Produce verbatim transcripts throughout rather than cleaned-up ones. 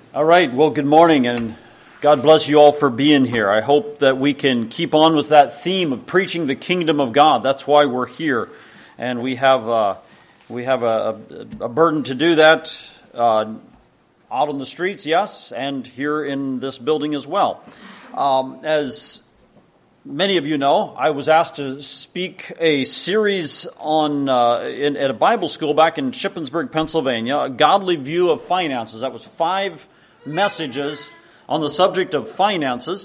All right, well, good morning, and God bless you all for being here. I hope that we can keep on with that theme of preaching the kingdom of God. That's why we're here, and we have uh, we have a, a burden to do that uh, out on the streets, yes, and here in this building as well. Um, as many of you know, I was asked to speak a series on uh, in, at a Bible school back in Shippensburg, Pennsylvania, A Godly View of Finances. That was five messages on the subject of finances,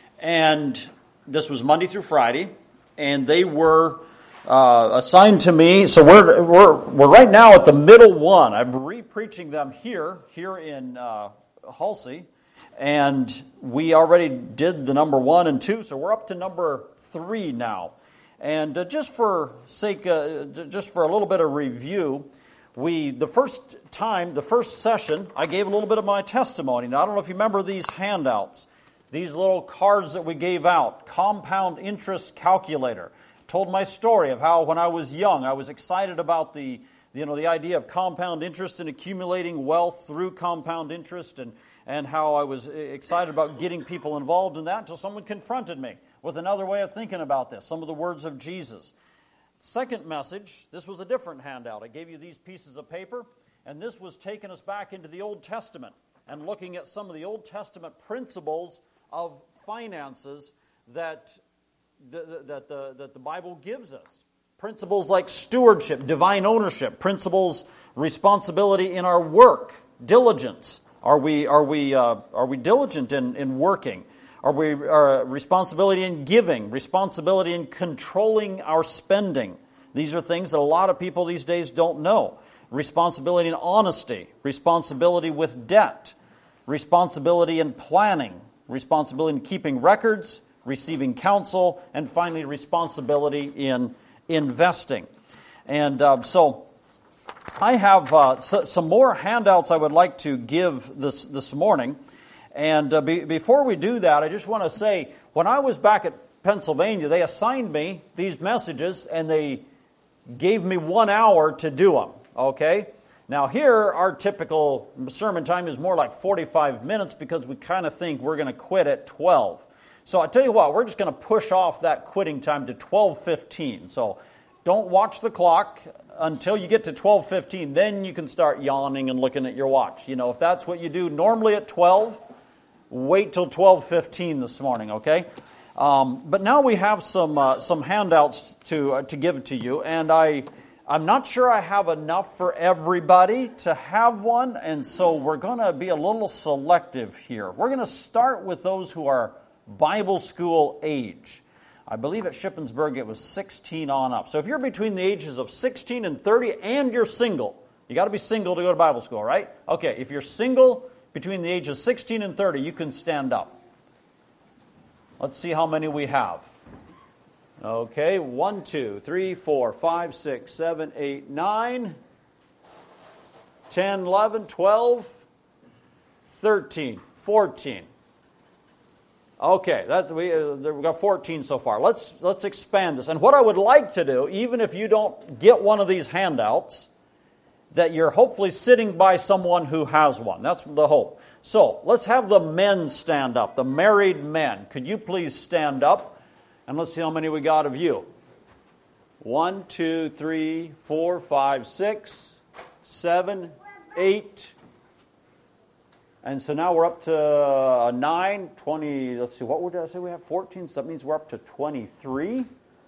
and this was Monday through Friday, and they were uh, assigned to me. So we're we're we're right now at the middle one. I'm re-preaching them here here in uh, Halsey, and we already did the number one and two, so we're up to number three now. And uh, just for sake, uh, just for a little bit of review. We, the first time, the first session, I gave a little bit of my testimony. Now, I don't know if you remember these handouts, these little cards that we gave out, compound interest calculator. Told my story of how when I was young, I was excited about the, you know, the idea of compound interest and accumulating wealth through compound interest, and, and how I was excited about getting people involved in that until someone confronted me with another way of thinking about this, some of the words of Jesus. Second message, this was a different handout. I gave you these pieces of paper, and this was taking us back into the Old Testament and looking at some of the Old Testament principles of finances that the, that the, that the Bible gives us. Principles like stewardship, divine ownership, principles, responsibility in our work, diligence. Are we are we uh, are we diligent in, in working? Are we our responsibility in giving, responsibility in controlling our spending? These are things that a lot of people these days don't know. Responsibility in honesty, responsibility with debt, responsibility in planning, responsibility in keeping records, receiving counsel, and finally responsibility in investing. And uh, so I have uh, so, some more handouts I would like to give this this morning. And uh, be, before we do that, I just want to say, when I was back at Pennsylvania, they assigned me these messages, and they gave me one hour to do them, okay? Now here, our typical sermon time is more like forty-five minutes because we kind of think we're going to quit at twelve. So I tell you what, we're just going to push off that quitting time to twelve fifteen. So don't watch the clock until you get to twelve fifteen. Then you can start yawning and looking at your watch. You know, if that's what you do normally at twelve, wait till twelve fifteen this morning, okay? Um, but now we have some uh, some handouts to uh, to give to you, and I I'm not sure I have enough for everybody to have one, and so we're going to be a little selective here. We're going to start with those who are Bible school age. I believe at Shippensburg it was sixteen on up. So if you're between the ages of sixteen and thirty, and you're single, you got to be single to go to Bible school, right? Okay, if you're single between the ages of sixteen and thirty, you can stand up. Let's see how many we have. Okay, one, two, three, four, five, six, seven, eight, nine, ten, eleven, twelve, thirteen, fourteen. Okay, that we uh, we've got fourteen so far. Let's let's expand this. And what I would like to do, even if you don't get one of these handouts, that you're hopefully sitting by someone who has one. That's the hope. So let's have the men stand up, the married men. Could you please stand up? And let's see how many we got of you. One, two, three, four, five, six, seven, eight. And so now we're up to uh, nine, twenty, let's see, what would I say we have? fourteen, so that means we're up to twenty-three.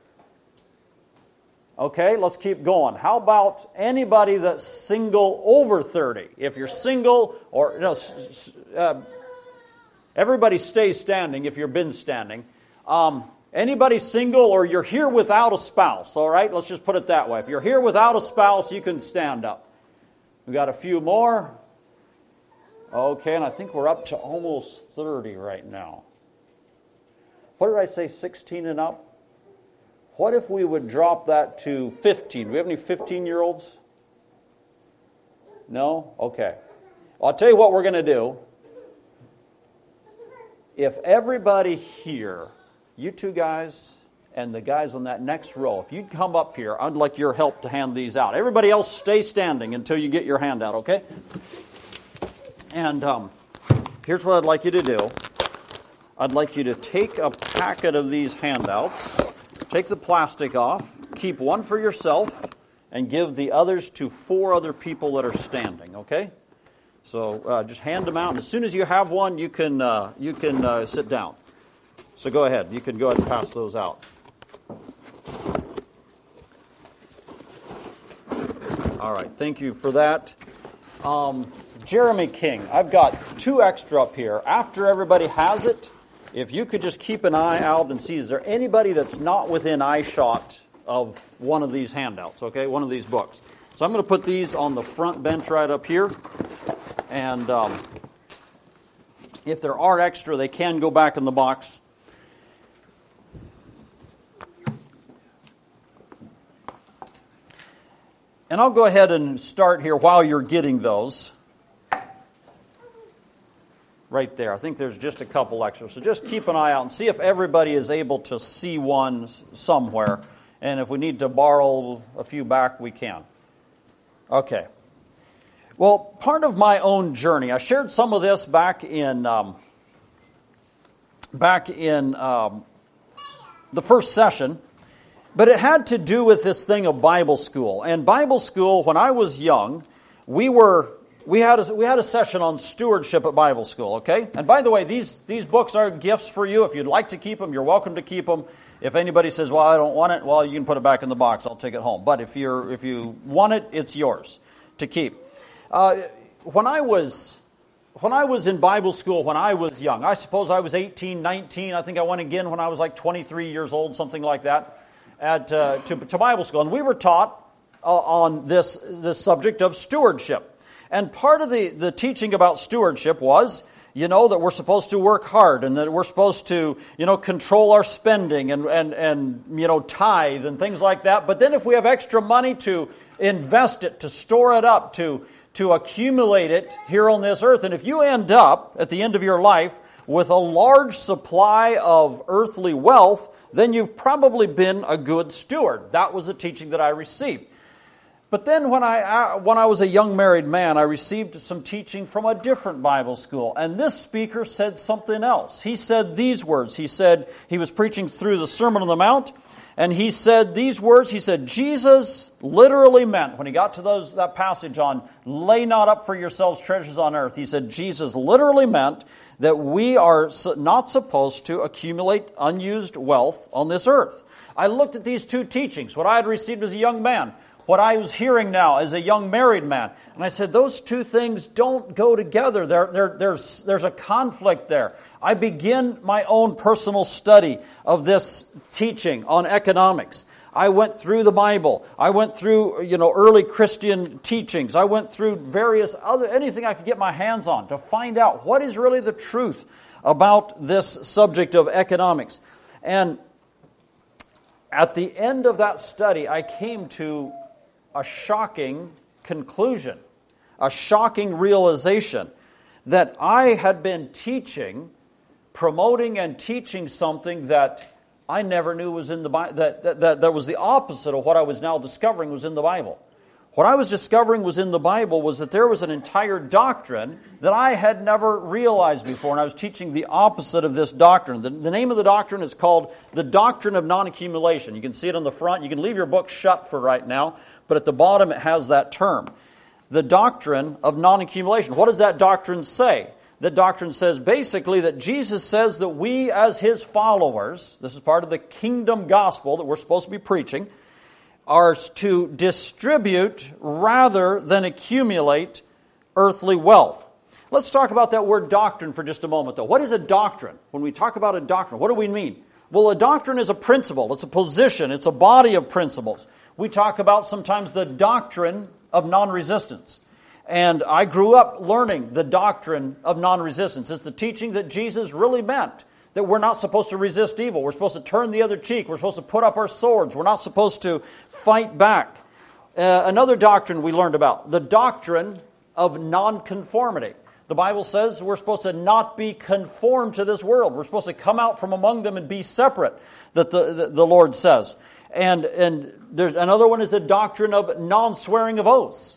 Okay, let's keep going. How about anybody that's single over thirty? If you're single, or no, uh, everybody stays standing if you've been standing. Um, anybody single, or you're here without a spouse, all right? Let's just put it that way. If you're here without a spouse, you can stand up. We've got a few more. Okay, and I think we're up to almost thirty right now. What did I say, sixteen and up? What if we would drop that to fifteen? Do we have any fifteen-year-olds? No? Okay. I'll tell you what we're going to do. If everybody here, you two guys and the guys on that next row, if you'd come up here, I'd like your help to hand these out. Everybody else stay standing until you get your hand out, okay? And um, here's what I'd like you to do. I'd like you to take a packet of these handouts, take the plastic off, keep one for yourself, and give the others to four other people that are standing, okay? So uh, just hand them out, and as soon as you have one, you can uh, you can uh, sit down. So go ahead. You can go ahead and pass those out. All right. Thank you for that. Um, Jeremy King, I've got two extra up here. After everybody has it, if you could just keep an eye out and see, is there anybody that's not within eyeshot of one of these handouts, okay, one of these books. So I'm going to put these on the front bench right up here. And um, if there are extra, they can go back in the box. And I'll go ahead and start here while you're getting those. Right there. I think there's just a couple extra. So just keep an eye out and see if everybody is able to see one somewhere. And if we need to borrow a few back, we can. Okay. Well, part of my own journey, I shared some of this back in um, back in um, the first session. But it had to do with this thing of Bible school. And Bible school, when I was young, we were we had a, we had a session on stewardship at Bible school, okay? And by the way, these these books are gifts for you. If you'd like to keep them, you're welcome to keep them. If anybody says, "Well, I don't want it," well, you can put it back in the box. I'll take it home. But if you're if you want it, it's yours to keep. Uh, when I was when I was in Bible school, when I was young, I suppose I was eighteen, nineteen. I think I went again when I was like twenty-three years old, something like that. At, uh, to, to Bible school, and we were taught uh, on this this subject of stewardship. And part of the, the teaching about stewardship was, you know, that we're supposed to work hard and that we're supposed to, you know, control our spending and, and, and you know, tithe and things like that. But then if we have extra money, to invest it, to store it up, to, to accumulate it here on this earth. And if you end up, at the end of your life, with a large supply of earthly wealth, then you've probably been a good steward. That was the teaching that I received. But then when I when I was a young married man, I received some teaching from a different Bible school. And this speaker said something else. He said these words. He said, he was preaching through the Sermon on the Mount, and he said these words. He said, Jesus literally meant, when he got to those that passage on, lay not up for yourselves treasures on earth, he said, Jesus literally meant that we are not supposed to accumulate unused wealth on this earth. I looked at these two teachings, what I had received as a young man, what I was hearing now as a young married man, and I said, those two things don't go together. There, there, there's, there's a conflict there. I begin my own personal study of this teaching on economics. I went through the Bible. I went through, you know, early Christian teachings. I went through various other, anything I could get my hands on to find out what is really the truth about this subject of economics. And at the end of that study, I came to a shocking conclusion, a shocking realization that I had been teaching, promoting and teaching something that I never knew was in the Bible, that, that, that, that was the opposite of what I was now discovering was in the Bible. What I was discovering was in the Bible was that there was an entire doctrine that I had never realized before, and I was teaching the opposite of this doctrine. The, the name of the doctrine is called the Doctrine of Non-Accumulation. You can see it on the front. You can leave your book shut for right now, but at the bottom it has that term. The Doctrine of Non-Accumulation. What does that doctrine say? That doctrine says basically that Jesus says that we as His followers, this is part of the kingdom gospel that we're supposed to be preaching, are to distribute rather than accumulate earthly wealth. Let's talk about that word doctrine for just a moment, though. What is a doctrine? When we talk about a doctrine, what do we mean? Well, a doctrine is a principle. It's a position. It's a body of principles. We talk about sometimes the doctrine of non-resistance. And I grew up learning the doctrine of non-resistance. It's the teaching that Jesus really meant. That we're not supposed to resist evil. We're supposed to turn the other cheek. We're supposed to put up our swords. We're not supposed to fight back. Uh, another doctrine we learned about, the doctrine of nonconformity. The Bible says we're supposed to not be conformed to this world. We're supposed to come out from among them and be separate, that the, the, the Lord says. And, and there's another one is the doctrine of non-swearing of oaths.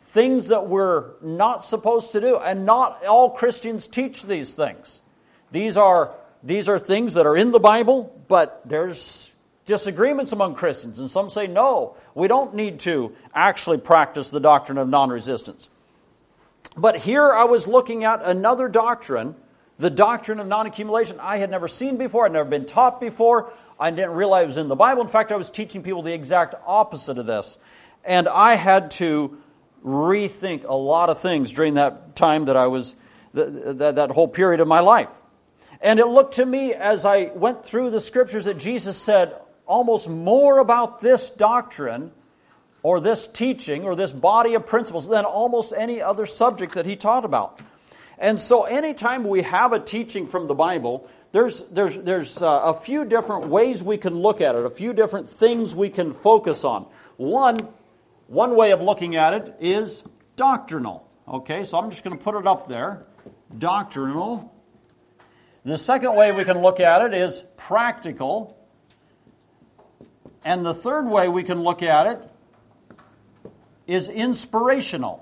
things that we're not supposed to do. And not all Christians teach these things. These are, these are things that are in the Bible, but there's disagreements among Christians. And some say, no, we don't need to actually practice the doctrine of non-resistance. But here I was looking at another doctrine, the doctrine of non-accumulation I had never seen before, I'd never been taught before. I didn't realize it was in the Bible. In fact, I was teaching people the exact opposite of this. And I had to rethink a lot of things during that time that I was, that, that whole period of my life. And it looked to me as I went through the Scriptures that Jesus said almost more about this doctrine or this teaching or this body of principles than almost any other subject that He taught about. And so anytime we have a teaching from the Bible, there's there's there's uh, a few different ways we can look at it, a few different things we can focus on. One one way of looking at it is doctrinal. Okay, so I'm just going to put it up there. Doctrinal. The second way we can look at it is practical. And the third way we can look at it is inspirational.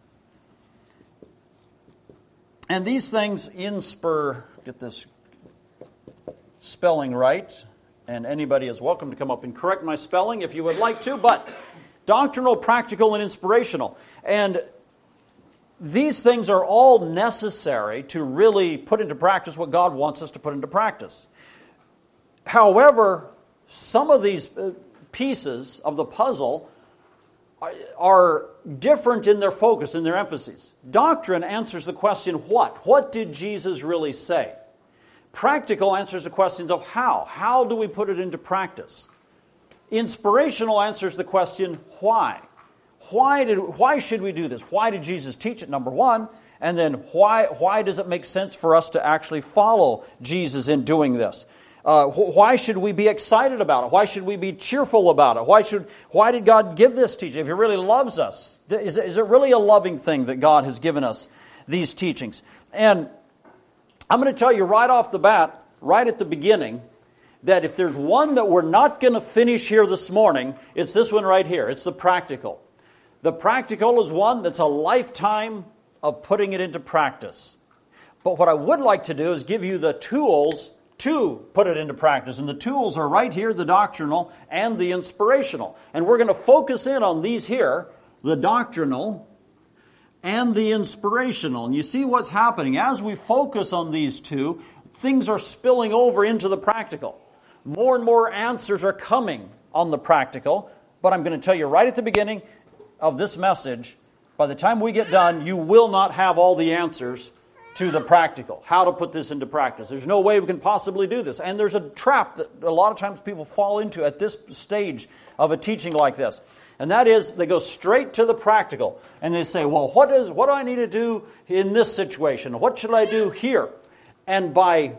And these things, inspir, get this spelling right, and anybody is welcome to come up and correct my spelling if you would like to, but doctrinal, practical, and inspirational. And these things are all necessary to really put into practice what God wants us to put into practice. However, some of these pieces of the puzzle are different in their focus, in their emphasis. Doctrine answers the question, what? What did Jesus really say? Practical answers the questions of how. How do we put it into practice? Inspirational answers the question, why? Why did why should we do this? Why did Jesus teach it, number one? And then why why does it make sense for us to actually follow Jesus in doing this? Uh, why should we be excited about it? Why should we be cheerful about it? Why should why did God give this teaching? If He really loves us, is it, is it really a loving thing that God has given us these teachings? And I'm going to tell you right off the bat, right at the beginning, that if there's one that we're not going to finish here this morning, it's this one right here. It's the practical. The practical is one that's a lifetime of putting it into practice. But what I would like to do is give you the tools to put it into practice. And the tools are right here, the doctrinal and the inspirational. And we're going to focus in on these here, the doctrinal and the inspirational. And you see what's happening. As we focus on these two, things are spilling over into the practical. More and more answers are coming on the practical. But I'm going to tell you right at the beginning of this message, by the time we get done, you will not have all the answers to the practical, how to put this into practice. There's no way we can possibly do this. And there's a trap that a lot of times people fall into at this stage of a teaching like this. And that is, they go straight to the practical. And they say, well, what is what do I need to do in this situation? What should I do here? And by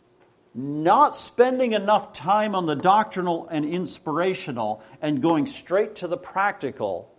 not spending enough time on the doctrinal and inspirational and going straight to the practical,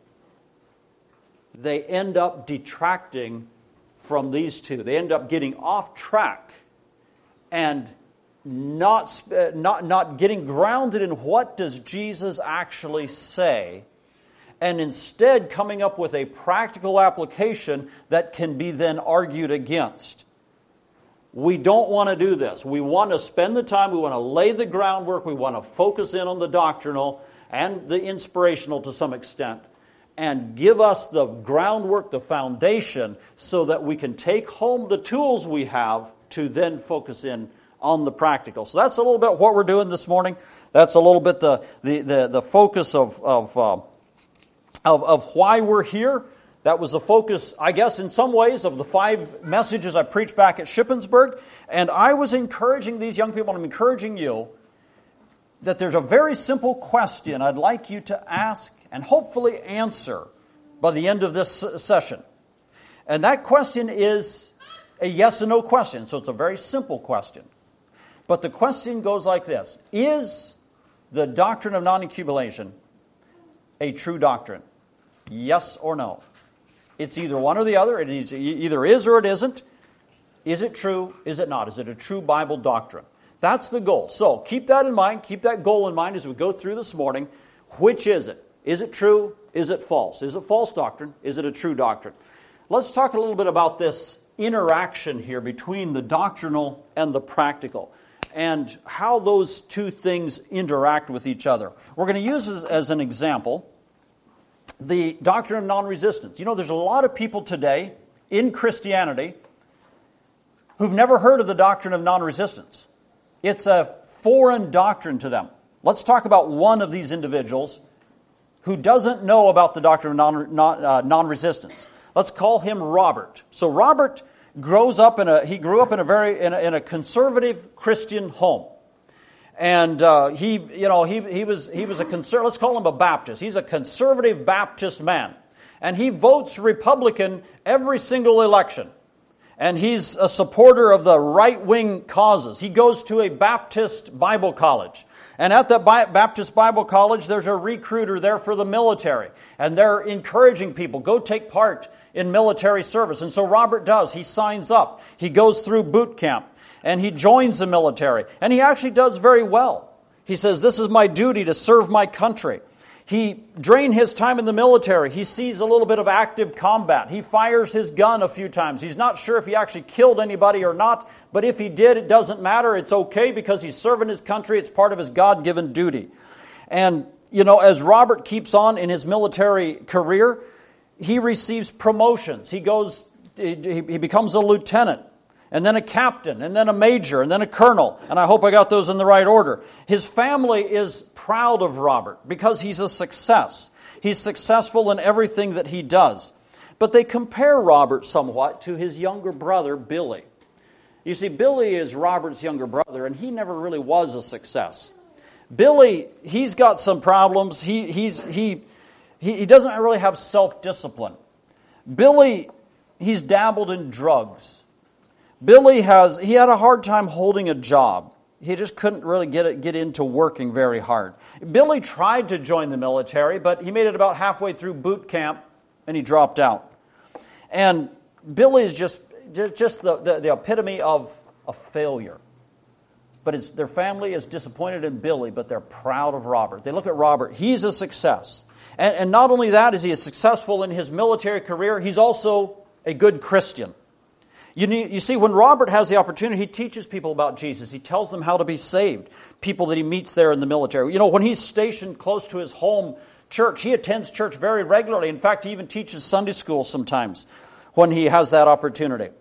they end up detracting from these two. They end up getting off track and not, not, not getting grounded in what does Jesus actually say, and instead coming up with a practical application that can be then argued against. We don't want to do this. We want to spend the time, we want to lay the groundwork, we want to focus in on the doctrinal and the inspirational to some extent, and give us the groundwork, the foundation, so that we can take home the tools we have to then focus in on the practical. So that's a little bit what we're doing this morning. That's a little bit the the the, the focus of of, uh, of of why we're here. That was the focus, I guess, in some ways, of the five messages I preached back at Shippensburg. And I was encouraging these young people, and I'm encouraging you, that there's a very simple question I'd like you to ask and hopefully answer by the end of this session. And that question is a yes and no question, so it's a very simple question. But the question goes like this: is the doctrine of non-accumulation a true doctrine? Yes or no? It's either one or the other. It is, either is or it isn't. Is it true? Is it not? Is it a true Bible doctrine? That's the goal. So keep that in mind. Keep that goal in mind as we go through this morning. Which is it? Is it true Is it false? Is it false doctrine? Is it a true doctrine? Let's talk a little bit about this interaction here between the doctrinal and the practical, and how those two things interact with each other. We're going to use as, as an example the doctrine of non-resistance. You know, there's a lot of people today in Christianity who've never heard of the doctrine of non-resistance. It's a foreign doctrine to them. Let's talk about one of these individuals who doesn't know about the doctrine of non, non, uh, non-resistance. Let's call him Robert. So Robert grows up in a he grew up in a very in a, in a conservative Christian home, and uh, he you know he he was he was a conser- let's call him a Baptist. He's a conservative Baptist man, and he votes Republican every single election. And he's a supporter of the right-wing causes. He goes to a Baptist Bible college. And at that Baptist Bible college, there's a recruiter there for the military. And they're encouraging people, go take part in military service. And so Robert does. He signs up. He goes through boot camp. And he joins the military. And he actually does very well. He says, this is my duty to serve my country. He, during his time in the military, he sees a little bit of active combat. He fires his gun a few times. He's not sure if he actually killed anybody or not, but if he did, it doesn't matter. It's okay because he's serving his country. It's part of his God-given duty. And, you know, as Robert keeps on in his military career, he receives promotions. He goes, he, he becomes a lieutenant, and then a captain, and then a major, and then a colonel. And I hope I got those in the right order. His family is proud of Robert because he's a success. He's successful in everything that he does. But they compare Robert somewhat to his younger brother, Billy. You see, Billy is Robert's younger brother, and he never really was a success. Billy, he's got some problems. He he's he he, he doesn't really have self-discipline. Billy, he's dabbled in drugs. Billy has, he had a hard time holding a job. He just couldn't really get it, get into working very hard. Billy tried to join the military, but he made it about halfway through boot camp and he dropped out. And Billy is just, just the, the, the epitome of a failure. But it's, their family is disappointed in Billy, but they're proud of Robert. They look at Robert. He's a success. And, and not only that is he successful in his military career, he's also a good Christian. You, need, you see, when Robert has the opportunity, he teaches people about Jesus. He tells them how to be saved, people that he meets there in the military. You know, when he's stationed close to his home church, he attends church very regularly. In fact, he even teaches Sunday school sometimes when he has that opportunity.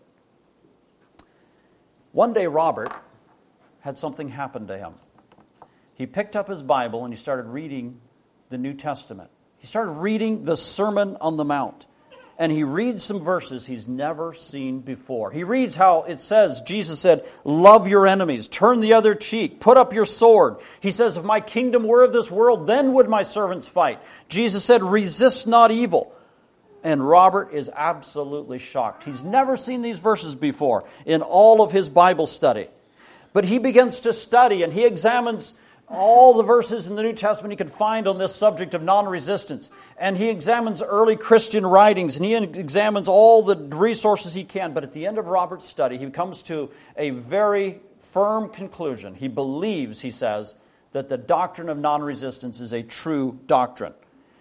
One day, Robert had something happen to him. He picked up his Bible and he started reading the New Testament. He started reading the Sermon on the Mount. And he reads some verses he's never seen before. He reads how it says, Jesus said, love your enemies, turn the other cheek, put up your sword. He says, if my kingdom were of this world, then would my servants fight. Jesus said, resist not evil. And Robert is absolutely shocked. He's never seen these verses before in all of his Bible study. But he begins to study and he examines all the verses in the New Testament he could find on this subject of non-resistance. And he examines early Christian writings, and he examines all the resources he can. But at the end of Robert's study, he comes to a very firm conclusion. He believes, he says, that the doctrine of non-resistance is a true doctrine.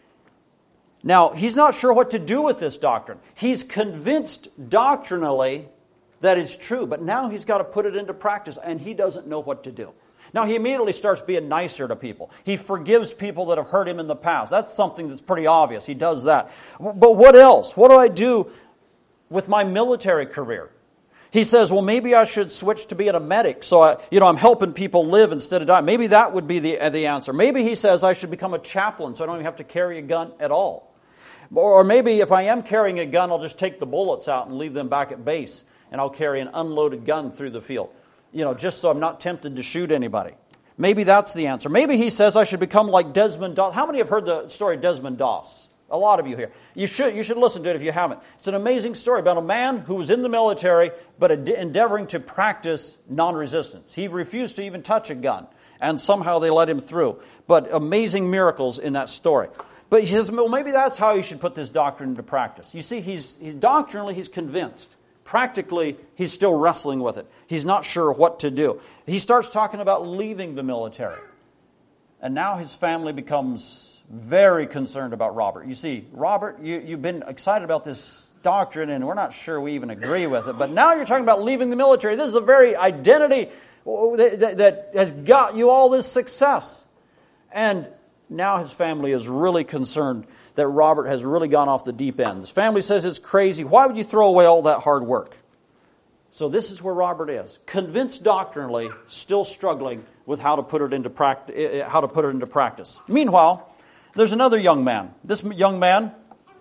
Now, he's not sure what to do with this doctrine. He's convinced doctrinally that it's true, but now he's got to put it into practice, and he doesn't know what to do. Now, he immediately starts being nicer to people. He forgives people that have hurt him in the past. That's something that's pretty obvious. He does that. But what else? What do I do with my military career? He says, well, maybe I should switch to being a medic. So, I, you know, I'm helping people live instead of die. Maybe that would be the, the answer. Maybe he says I should become a chaplain so I don't even have to carry a gun at all. Or maybe if I am carrying a gun, I'll just take the bullets out and leave them back at base. And I'll carry an unloaded gun through the field. You know, just so I'm not tempted to shoot anybody. Maybe that's the answer. Maybe he says I should become like Desmond Doss. How many have heard the story of Desmond Doss? A lot of you here. You should you should listen to it if you haven't. It's an amazing story about a man who was in the military but endeavoring to practice non-resistance. He refused to even touch a gun, and somehow they let him through. But amazing miracles in that story. But he says, well, maybe that's how you should put this doctrine into practice. You see, he's, he's doctrinally he's convinced. Practically, he's still wrestling with it. He's not sure what to do. He starts talking about leaving the military. And now his family becomes very concerned about Robert. You see, Robert, you, you've been excited about this doctrine, and we're not sure we even agree with it. But now you're talking about leaving the military. This is the very identity that, that has got you all this success. And now his family is really concerned that Robert has really gone off the deep end. His family says it's crazy. Why would you throw away all that hard work? So this is where Robert is, convinced doctrinally, still struggling with how to put it into practice. How to put it into practice. Meanwhile, there's another young man. This young man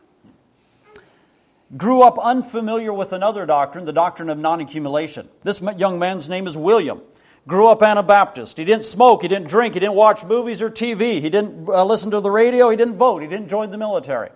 grew up unfamiliar with another doctrine, the doctrine of non-accumulation. This young man's name is William. Grew up Anabaptist. He didn't smoke, he didn't drink, he didn't watch movies or T V, he didn't uh, listen to the radio, he didn't vote, he didn't join the military.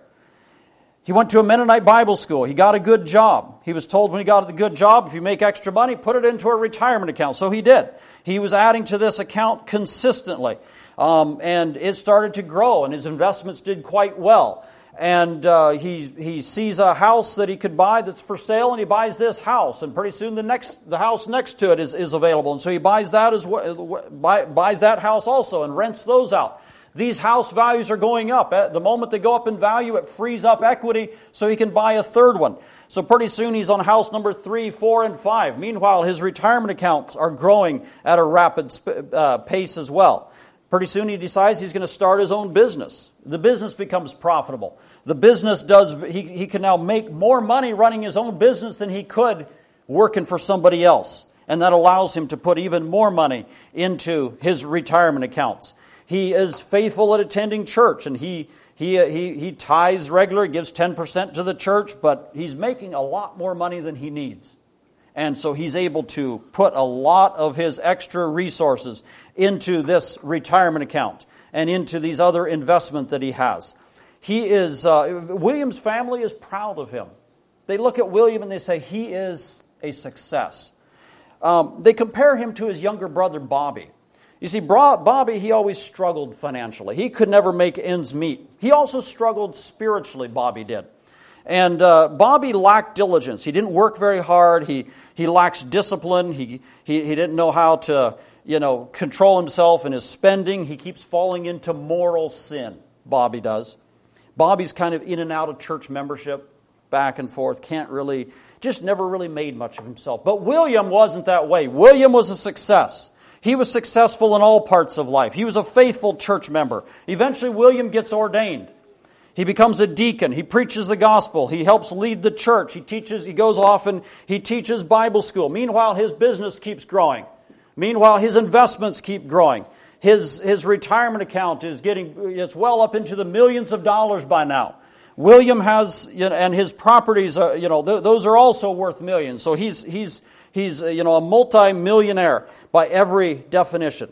He went to a Mennonite Bible school. He got a good job. He was told when he got the good job, if you make extra money, put it into a retirement account. So he did. He was adding to this account consistently. Um, and it started to grow, and his investments did quite well. And uh, he he sees a house that he could buy that's for sale, and he buys this house. And pretty soon the next the house next to it is, is available. And so he buys that as well, buy, buys that house also and rents those out. These house values are going up. At the moment they go up in value, it frees up equity so he can buy a third one. So pretty soon he's on house number three, four, and five. Meanwhile, his retirement accounts are growing at a rapid uh, pace as well. Pretty soon he decides he's going to start his own business. The business becomes profitable. The business does, he, he can now make more money running his own business than he could working for somebody else. And that allows him to put even more money into his retirement accounts. He is faithful at attending church, and he he he, he tithes regularly, gives ten percent to the church, but he's making a lot more money than he needs. And so he's able to put a lot of his extra resources into this retirement account and into these other investments that he has. He is, uh, William's family is proud of him. They look at William and they say he is a success. Um, they compare him to his younger brother, Bobby. You see, Bobby, he always struggled financially. He could never make ends meet. He also struggled spiritually, Bobby did. And uh, Bobby lacked diligence. He didn't work very hard. He he lacks discipline. He, he he didn't know how to, you know, control himself in his spending. He keeps falling into moral sin. Bobby does. Bobby's kind of in and out of church membership, back and forth. Can't really, just never really made much of himself. But William wasn't that way. William was a success. He was successful in all parts of life. He was a faithful church member. Eventually, William gets ordained. He becomes a deacon. He preaches the gospel. He helps lead the church. He teaches, he goes off and he teaches Bible school. Meanwhile, his business keeps growing. Meanwhile, his investments keep growing. His, his retirement account is getting, it's well up into the millions of dollars by now. William has, you know, and his properties are, you know, th- those are also worth millions. So he's, he's, he's, you know, a multi-millionaire by every definition.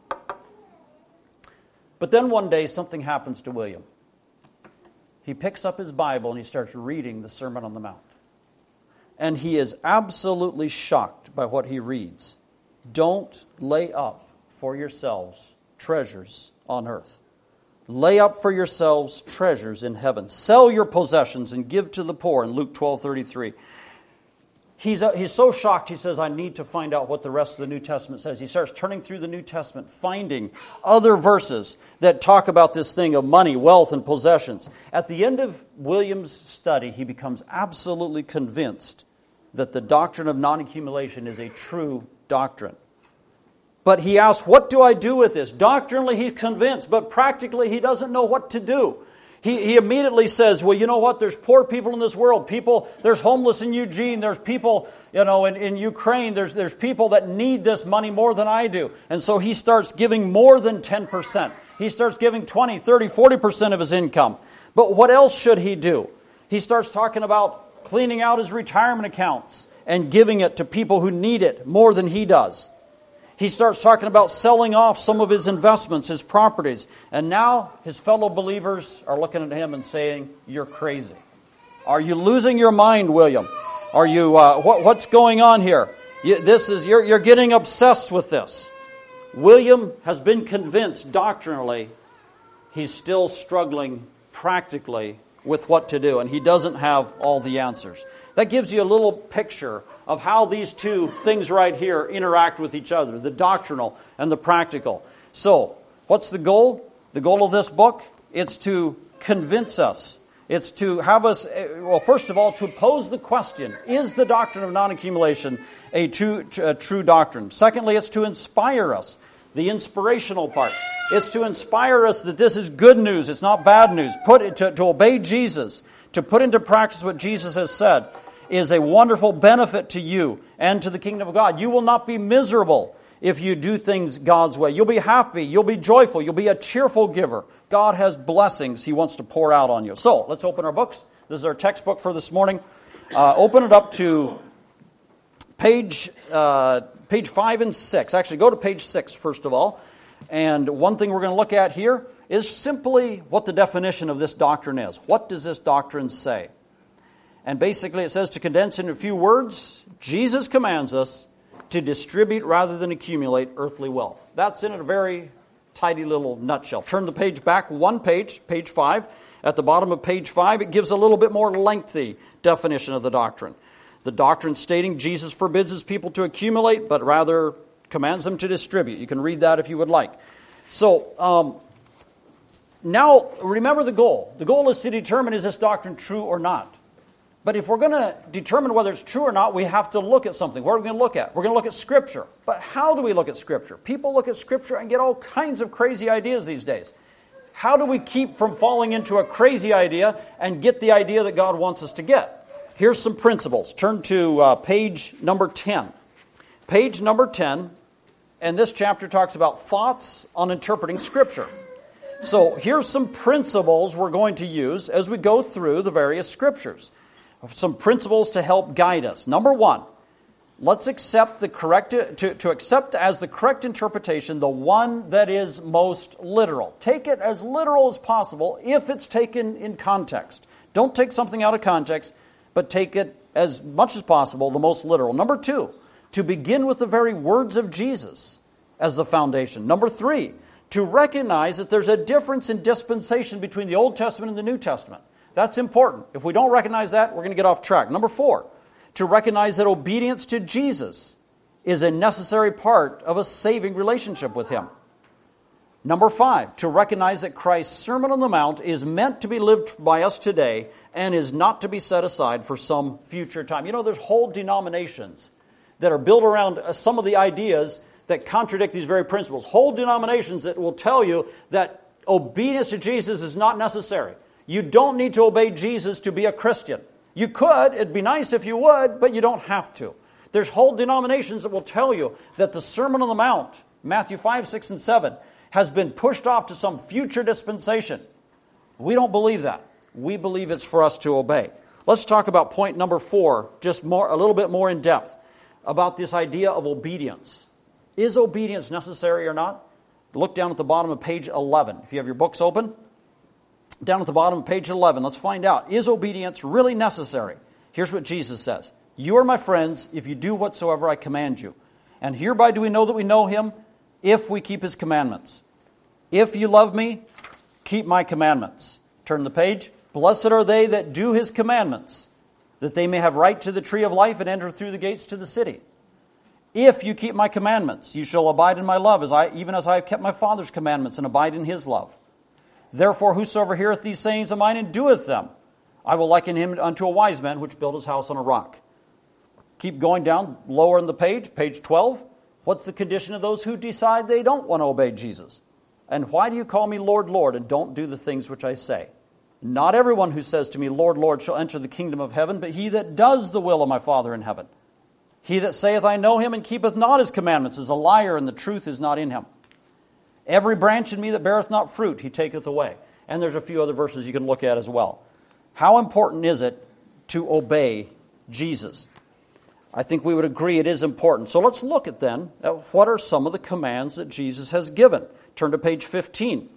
But then one day something happens to William. He picks up his Bible and he starts reading the Sermon on the Mount. And he is absolutely shocked by what he reads. Don't lay up for yourselves treasures on earth. Lay up for yourselves treasures in heaven. Sell your possessions and give to the poor, in Luke twelve thirty-three. He's, uh, he's so shocked, he says, I need to find out what the rest of the New Testament says. He starts turning through the New Testament, finding other verses that talk about this thing of money, wealth, and possessions. At the end of William's study, he becomes absolutely convinced that the doctrine of non-accumulation is a true doctrine. But he asks, what do I do with this? Doctrinally, he's convinced, but practically, he doesn't know what to do. He, he immediately says, well, you know what? There's poor people in this world. People, there's homeless in Eugene. There's people, you know, in, in Ukraine. There's, there's people that need this money more than I do. And so he starts giving more than ten percent. He starts giving twenty, thirty, forty percent of his income. But what else should he do? He starts talking about cleaning out his retirement accounts and giving it to people who need it more than he does. He starts talking about selling off some of his investments, his properties. And now his fellow believers are looking at him and saying, you're crazy. Are you losing your mind, William? Are you, uh, what, what's going on here? You, this is, you're, you're getting obsessed with this. William has been convinced doctrinally. He's still struggling practically with what to do. And he doesn't have all the answers. That gives you a little picture of how these two things right here interact with each other, the doctrinal and the practical. So, what's the goal? The goal of this book It's to convince us. It's to have us, well, first of all, to pose the question, is the doctrine of non-accumulation a true, a true doctrine? Secondly, it's to inspire us, the inspirational part. It's to inspire us that this is good news, it's not bad news. Put it, to, to obey Jesus, to put into practice what Jesus has said, is a wonderful benefit to you and to the kingdom of God. You will not be miserable if you do things God's way. You'll be happy, you'll be joyful, you'll be a cheerful giver. God has blessings He wants to pour out on you. So, let's open our books. This is our textbook for this morning. Uh, open it up to page uh, page five and six. Actually, go to page six first of all. And one thing we're going to look at here is simply what the definition of this doctrine is. What does this doctrine say? And basically it says, to condense in a few words, Jesus commands us to distribute rather than accumulate earthly wealth. That's in a very tidy little nutshell. Turn the page back one page, page five. At the bottom of page five, it gives a little bit more lengthy definition of the doctrine. The doctrine stating Jesus forbids His people to accumulate, but rather commands them to distribute. You can read that if you would like. So, um, now remember the goal. The goal is to determine, is this doctrine true or not? But if we're going to determine whether it's true or not, we have to look at something. What are we going to look at? We're going to look at Scripture. But how do we look at Scripture? People look at Scripture and get all kinds of crazy ideas these days. How do we keep from falling into a crazy idea and get the idea that God wants us to get? Here's some principles. Turn to uh, page number ten. Page number ten, and this chapter talks about thoughts on interpreting Scripture. So here's some principles we're going to use as we go through the various Scriptures. Some principles to help guide us. Number one, let's accept the correct, to, to accept as the correct interpretation the one that is most literal. Take it as literal as possible if it's taken in context. Don't take something out of context, but take it as much as possible, the most literal. Number two, to begin with the very words of Jesus as the foundation. Number three, to recognize that there's a difference in dispensation between the Old Testament and the New Testament. That's important. If we don't recognize that, we're going to get off track. Number four, to recognize that obedience to Jesus is a necessary part of a saving relationship with Him. Number five, to recognize that Christ's Sermon on the Mount is meant to be lived by us today and is not to be set aside for some future time. You know, there's whole denominations that are built around some of the ideas that contradict these very principles. Whole denominations that will tell you that obedience to Jesus is not necessary. You don't need to obey Jesus to be a Christian. You could, it'd be nice if you would, but you don't have to. There's whole denominations that will tell you that the Sermon on the Mount, Matthew five, six, and seven, has been pushed off to some future dispensation. We don't believe that. We believe it's for us to obey. Let's talk about point number four, just more, a little bit more in depth, about this idea of obedience. Is obedience necessary or not? Look down at the bottom of page eleven. If you have your books open, down at the bottom of page eleven, let's find out, is obedience really necessary? Here's what Jesus says. You are my friends if you do whatsoever I command you. And hereby do we know that we know Him if we keep His commandments. If you love me, keep my commandments. Turn the page. Blessed are they that do His commandments, that they may have right to the tree of life and enter through the gates to the city. If you keep my commandments, you shall abide in my love, as I, even as I have kept my Father's commandments and abide in His love. Therefore, whosoever heareth these sayings of mine and doeth them, I will liken him unto a wise man which built his house on a rock. Keep going down lower in the page, page twelve. What's the condition of those who decide they don't want to obey Jesus? And why do you call me Lord, Lord, and don't do the things which I say? Not everyone who says to me, Lord, Lord, shall enter the kingdom of heaven, but he that does the will of my Father in heaven. He that saith, I know him, and keepeth not his commandments, is a liar, and the truth is not in him. Every branch in me that beareth not fruit, he taketh away. And there's a few other verses you can look at as well. How important is it to obey Jesus? I think we would agree it is important. So let's look at then at what are some of the commands that Jesus has given. Turn to page fifteen.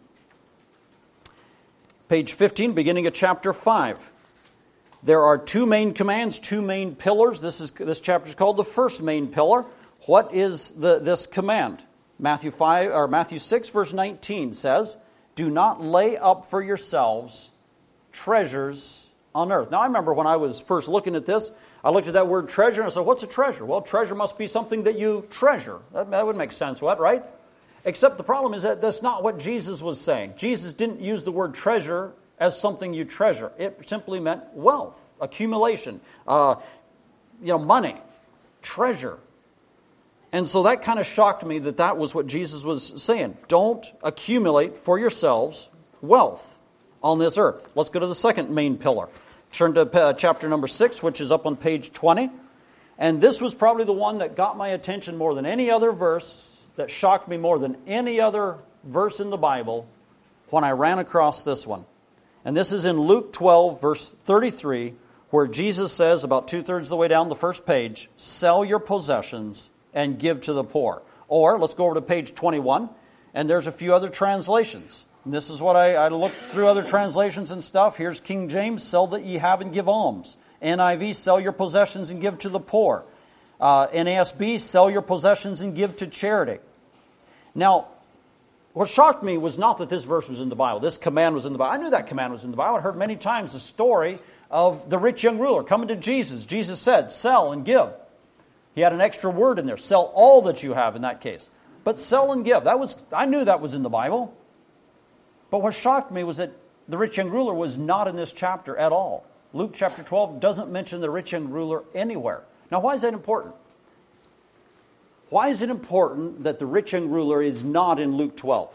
Page fifteen, beginning of chapter five. There are two main commands, two main pillars. This is this chapter is called the first main pillar. What is the this command? Matthew five or Matthew six verse nineteen says, "Do not lay up for yourselves treasures on earth." Now I remember when I was first looking at this, I looked at that word treasure and I said, "What's a treasure?" Well, treasure must be something that you treasure. That, that would make sense, what, right? Except the problem is that that's not what Jesus was saying. Jesus didn't use the word treasure as something you treasure. It simply meant wealth, accumulation, uh, you know, money, treasure. And so that kind of shocked me that that was what Jesus was saying. Don't accumulate for yourselves wealth on this earth. Let's go to the second main pillar. Turn to uh, chapter number six, which is up on page twenty. And this was probably the one that got my attention more than any other verse, that shocked me more than any other verse in the Bible when I ran across this one. And this is in Luke twelve, verse thirty-three, where Jesus says, about two-thirds of the way down the first page, sell your possessions and give to the poor. Or, let's go over to page twenty-one, and there's a few other translations. And this is what I, I looked through other translations and stuff. Here's King James, sell that ye have and give alms. N I V, sell your possessions and give to the poor. Uh, N A S B, sell your possessions and give to charity. Now, what shocked me was not that this verse was in the Bible. This command was in the Bible. I knew that command was in the Bible. I heard many times the story of the rich young ruler coming to Jesus. Jesus said, sell and give. He had an extra word in there, sell all that you have in that case. But sell and give. That was I knew that was in the Bible. But what shocked me was that the rich young ruler was not in this chapter at all. Luke chapter twelve doesn't mention the rich young ruler anywhere. Now, why is that important? Why is it important that the rich young ruler is not in Luke twelve?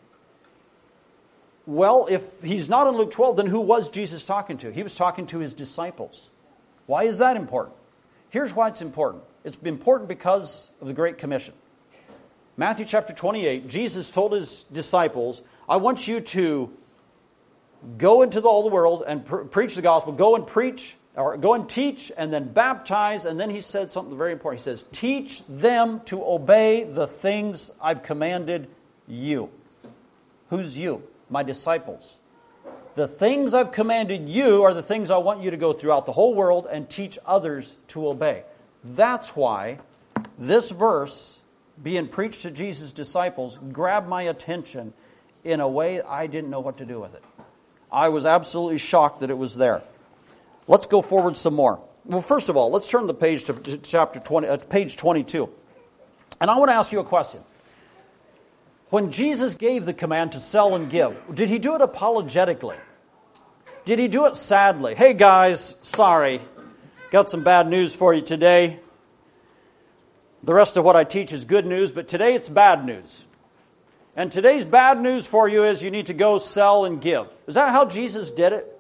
Well, if he's not in Luke twelve, then who was Jesus talking to? He was talking to his disciples. Why is that important? Here's why it's important. It's important because of the Great Commission. Matthew chapter twenty-eight, Jesus told his disciples, I want you to go into all the world and pre- preach the gospel. Go and preach, or go and teach, and then baptize. And then he said something very important. He says, teach them to obey the things I've commanded you. Who's you? My disciples. The things I've commanded you are the things I want you to go throughout the whole world and teach others to obey. That's why this verse, being preached to Jesus' disciples, grabbed my attention in a way I didn't know what to do with it. I was absolutely shocked that it was there. Let's go forward some more. Well, first of all, let's turn the page to chapter twenty, uh, page twenty-two. And I want to ask you a question. When Jesus gave the command to sell and give, did he do it apologetically? Did he do it sadly? Hey guys, sorry, got some bad news for you today. The rest of what I teach is good news, but today it's bad news. And today's bad news for you is you need to go sell and give. Is that how Jesus did it?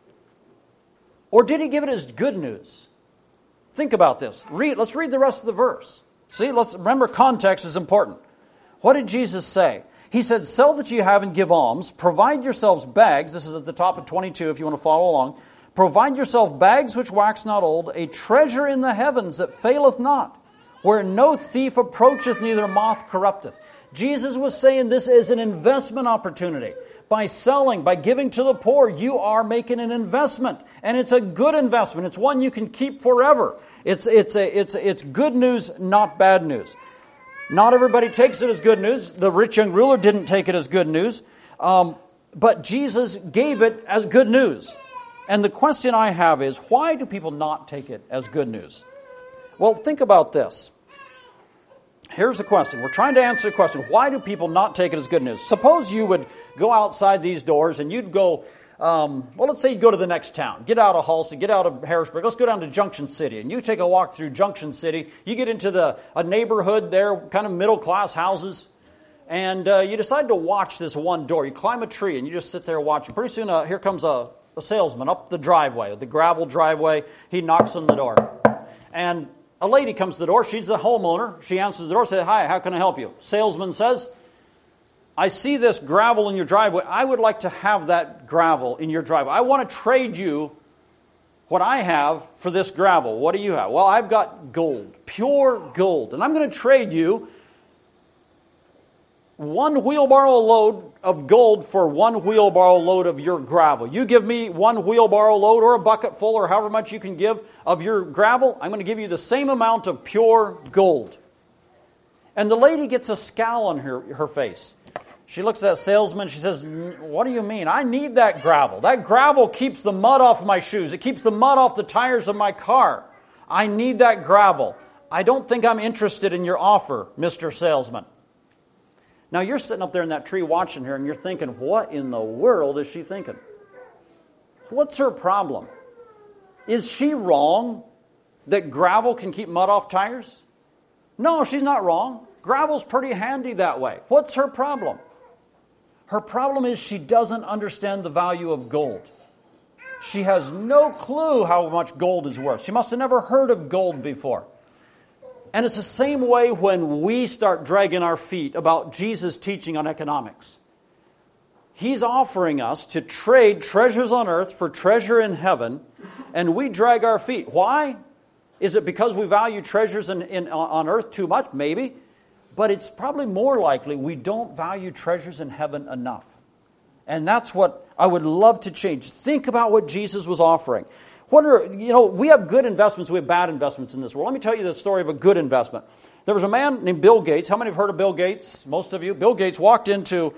Or did he give it as good news? Think about this. Read. Let's read the rest of the verse. See, let's remember context is important. What did Jesus say? He said, sell that you have and give alms. Provide yourselves bags. This is at the top of twenty-two if you want to follow along. Provide yourself bags which wax not old, a treasure in the heavens that faileth not, where no thief approacheth, neither moth corrupteth. Jesus was saying this is an investment opportunity. By selling, by giving to the poor, you are making an investment. And it's a good investment. It's one you can keep forever. It's, it's, a, it's, it's good news, not bad news. Not everybody takes it as good news. The rich young ruler didn't take it as good news. Um, but Jesus gave it as good news. And the question I have is, why do people not take it as good news? Well, think about this. Here's the question. We're trying to answer the question. Why do people not take it as good news? Suppose you would go outside these doors and you'd go, um, well, let's say you go to the next town. Get out of Halsey, get out of Harrisburg. Let's go down to Junction City. And you take a walk through Junction City. You get into the a neighborhood there, kind of middle-class houses. And uh, you decide to watch this one door. You climb a tree and you just sit there watching. Pretty soon, uh, here comes a, a salesman up the driveway, the gravel driveway. He knocks on the door. And a lady comes to the door. She's the homeowner. She answers the door, says, hi, how can I help you? Salesman says, I see this gravel in your driveway. I would like to have that gravel in your driveway. I want to trade you what I have for this gravel. What do you have? Well, I've got gold, pure gold. And I'm going to trade you one wheelbarrow load of gold for one wheelbarrow load of your gravel. You give me one wheelbarrow load or a bucket full or however much you can give of your gravel. I'm going to give you the same amount of pure gold. And the lady gets a scowl on her, her face. She looks at that salesman. She says, what do you mean? I need that gravel. That gravel keeps the mud off of my shoes. It keeps the mud off the tires of my car. I need that gravel. I don't think I'm interested in your offer, Mister Salesman. Now you're sitting up there in that tree watching her and you're thinking, what in the world is she thinking? What's her problem? Is she wrong that gravel can keep mud off tires? No, she's not wrong. Gravel's pretty handy that way. What's her problem? Her problem is she doesn't understand the value of gold. She has no clue how much gold is worth. She must have never heard of gold before. And it's the same way when we start dragging our feet about Jesus' teaching on economics. He's offering us to trade treasures on earth for treasure in heaven, and we drag our feet. Why? Is it because we value treasures in, in, on earth too much? Maybe. But it's probably more likely we don't value treasures in heaven enough. And that's what I would love to change. Think about what Jesus was offering. What are, you know, we have good investments, we have bad investments in this world. Let me tell you the story of a good investment. There was a man named Bill Gates. How many have heard of Bill Gates? Most of you. Bill Gates walked into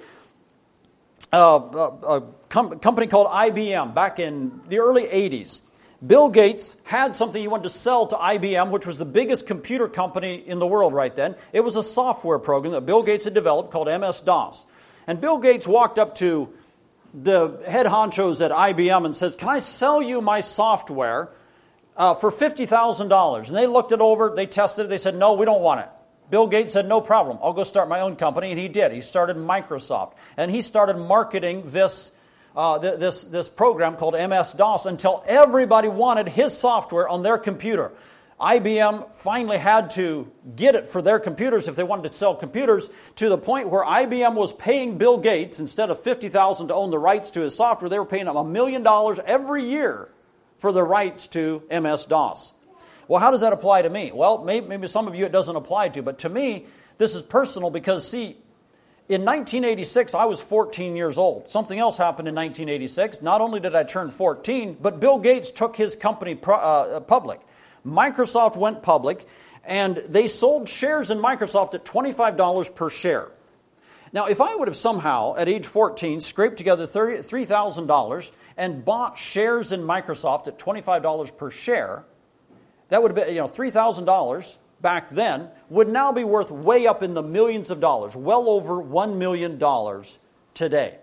a, a, a com- company called I B M back in the early eighties. Bill Gates had something he wanted to sell to I B M, which was the biggest computer company in the world right then. It was a software program that Bill Gates had developed called M S DOS. And Bill Gates walked up to the head honchos at I B M and says, can I sell you my software uh, for fifty thousand dollars? And they looked it over, they tested it, they said, no, we don't want it. Bill Gates said, no problem, I'll go start my own company. And he did. He started Microsoft. And he started marketing this Uh, th- this this program called M S DOS until everybody wanted his software on their computer. I B M finally had to get it for their computers if they wanted to sell computers, to the point where I B M was paying Bill Gates, instead of fifty thousand dollars to own the rights to his software, they were paying him a million dollars every year for the rights to M S DOS. Well, how does that apply to me? Well, maybe, maybe some of you it doesn't apply to, but to me, this is personal because, see, in nineteen eighty-six, I was fourteen years old. Something else happened in nineteen eighty-six. Not only did I turn fourteen, but Bill Gates took his company pro, uh, public. Microsoft went public, and they sold shares in Microsoft at twenty-five dollars per share. Now, if I would have somehow, at age fourteen, scraped together three thousand dollars and bought shares in Microsoft at twenty-five dollars per share, that would have been, you know, three thousand dollars back then would now be worth way up in the millions of dollars, well over one million dollars today.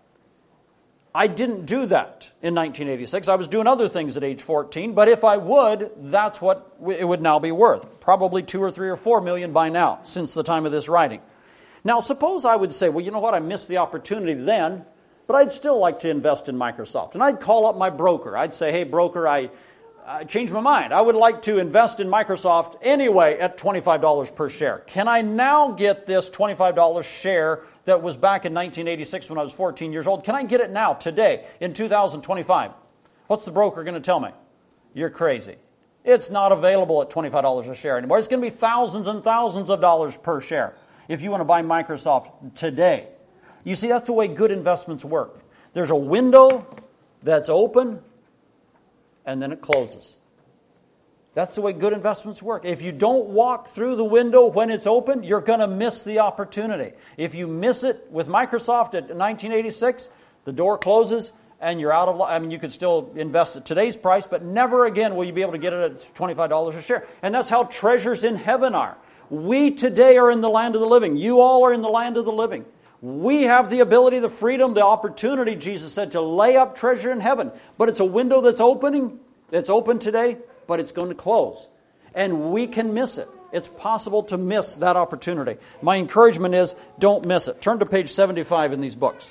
I didn't do that in nineteen eighty-six. I was doing other things at age fourteen, but if I would, that's what it would now be worth. Probably two or three or four million by now, since the time of this writing. Now, suppose I would say, well, you know what, I missed the opportunity then, but I'd still like to invest in Microsoft. And I'd call up my broker. I'd say, hey, broker, I I changed my mind. I would like to invest in Microsoft anyway at twenty-five dollars per share. Can I now get this twenty-five dollars share that was back in nineteen eighty-six when I was fourteen years old? Can I get it now, today, in two thousand twenty-five? What's the broker going to tell me? You're crazy. It's not available at twenty-five dollars a share anymore. It's going to be thousands and thousands of dollars per share if you want to buy Microsoft today. You see, that's the way good investments work. There's a window that's open, and then it closes. That's the way good investments work. If you don't walk through the window when it's open, you're going to miss the opportunity. If you miss it with Microsoft at nineteen eighty-six, the door closes and you're out of luck. I mean, you could still invest at today's price, but never again will you be able to get it at twenty-five dollars a share. And that's how treasures in heaven are. We today are in the land of the living. You all are in the land of the living. We have the ability, the freedom, the opportunity, Jesus said, to lay up treasure in heaven. But it's a window that's opening. It's open today, but it's going to close. And we can miss it. It's possible to miss that opportunity. My encouragement is, don't miss it. Turn to page seventy-five in these books.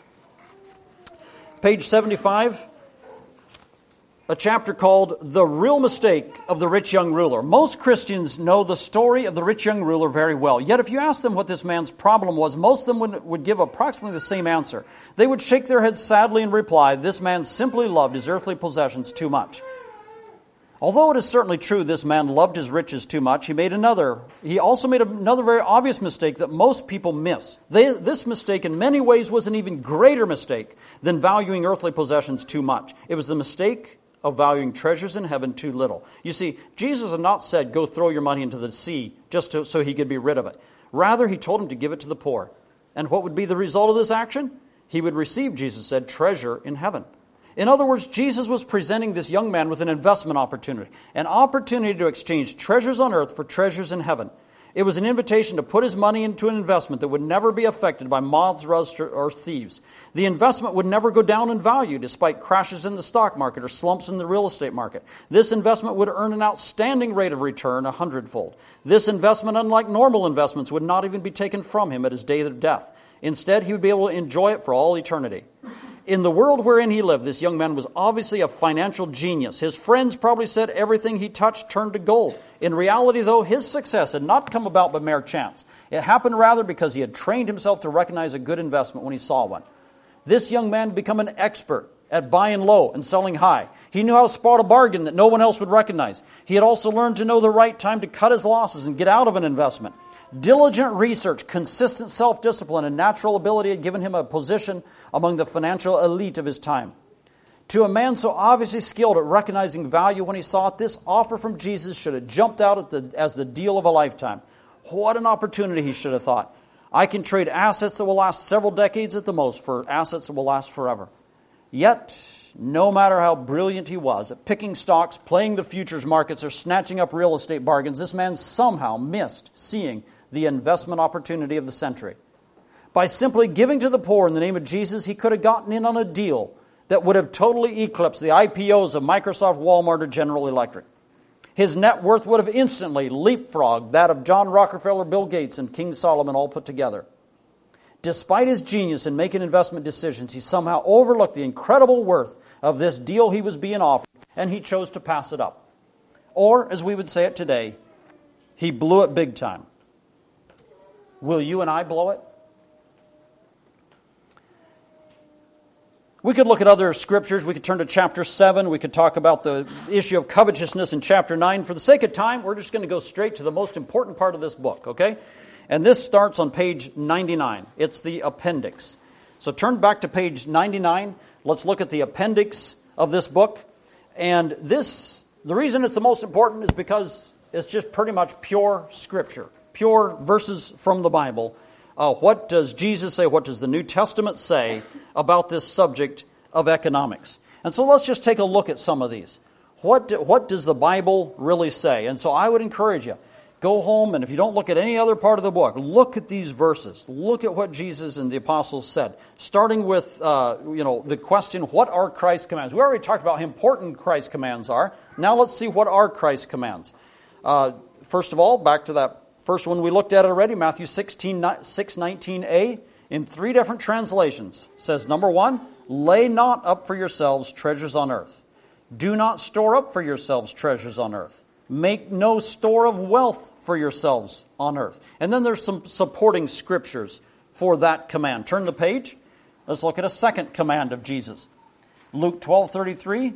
Page seventy-five, a chapter called The Real Mistake of the Rich Young Ruler. Most Christians know the story of the rich young ruler very well. Yet if you ask them what this man's problem was, most of them would, would give approximately the same answer. They would shake their heads sadly and reply, this man simply loved his earthly possessions too much. Although it is certainly true this man loved his riches too much, he made another. He also made another very obvious mistake that most people miss. They, this mistake in many ways was an even greater mistake than valuing earthly possessions too much. It was the mistake of valuing treasures in heaven too little. You see, Jesus had not said, go throw your money into the sea just to, so he could be rid of it. Rather, he told him to give it to the poor. And what would be the result of this action? He would receive, Jesus said, treasure in heaven. In other words, Jesus was presenting this young man with an investment opportunity, an opportunity to exchange treasures on earth for treasures in heaven. It was an invitation to put his money into an investment that would never be affected by moths, rust, or thieves. The investment would never go down in value despite crashes in the stock market or slumps in the real estate market. This investment would earn an outstanding rate of return a hundredfold. This investment, unlike normal investments, would not even be taken from him at his day of death. Instead, he would be able to enjoy it for all eternity. In the world wherein he lived, this young man was obviously a financial genius. His friends probably said everything he touched turned to gold. In reality, though, his success had not come about by mere chance. It happened rather because he had trained himself to recognize a good investment when he saw one. This young man had become an expert at buying low and selling high. He knew how to spot a bargain that no one else would recognize. He had also learned to know the right time to cut his losses and get out of an investment. Diligent research, consistent self-discipline, and natural ability had given him a position among the financial elite of his time. To a man so obviously skilled at recognizing value when he saw it, this offer from Jesus should have jumped out at the, as the deal of a lifetime. What an opportunity, he should have thought. I can trade assets that will last several decades at the most for assets that will last forever. Yet, no matter how brilliant he was at picking stocks, playing the futures markets, or snatching up real estate bargains, this man somehow missed seeing the investment opportunity of the century. By simply giving to the poor in the name of Jesus, he could have gotten in on a deal that would have totally eclipsed the I P Os of Microsoft, Walmart, or General Electric. His net worth would have instantly leapfrogged that of John Rockefeller, Bill Gates, and King Solomon all put together. Despite his genius in making investment decisions, he somehow overlooked the incredible worth of this deal he was being offered, and he chose to pass it up. Or, as we would say it today, he blew it big time. Will you and I blow it? We could look at other scriptures. We could turn to chapter seven. We could talk about the issue of covetousness in chapter nine. For the sake of time, we're just going to go straight to the most important part of this book, okay? And this starts on page ninety-nine. It's the appendix. So turn back to page ninety-nine. Let's look at the appendix of this book. And this, the reason it's the most important is because it's just pretty much pure scripture. Pure verses from the Bible. Uh, what does Jesus say? What does the New Testament say about this subject of economics? And so let's just take a look at some of these. What do, what does the Bible really say? And so I would encourage you, go home, and if you don't look at any other part of the book, look at these verses. Look at what Jesus and the apostles said. Starting with, uh, you know, the question, what are Christ's commands? We already talked about how important Christ's commands are. Now let's see what are Christ's commands. Uh, first of all, back to that first one we looked at already, Matthew sixteen, six nineteen a, in three different translations, says, number one, lay not up for yourselves treasures on earth. Do not store up for yourselves treasures on earth. Make no store of wealth for yourselves on earth. And then there's some supporting scriptures for that command. Turn the page. Let's look at a second command of Jesus. Luke twelve thirty-three,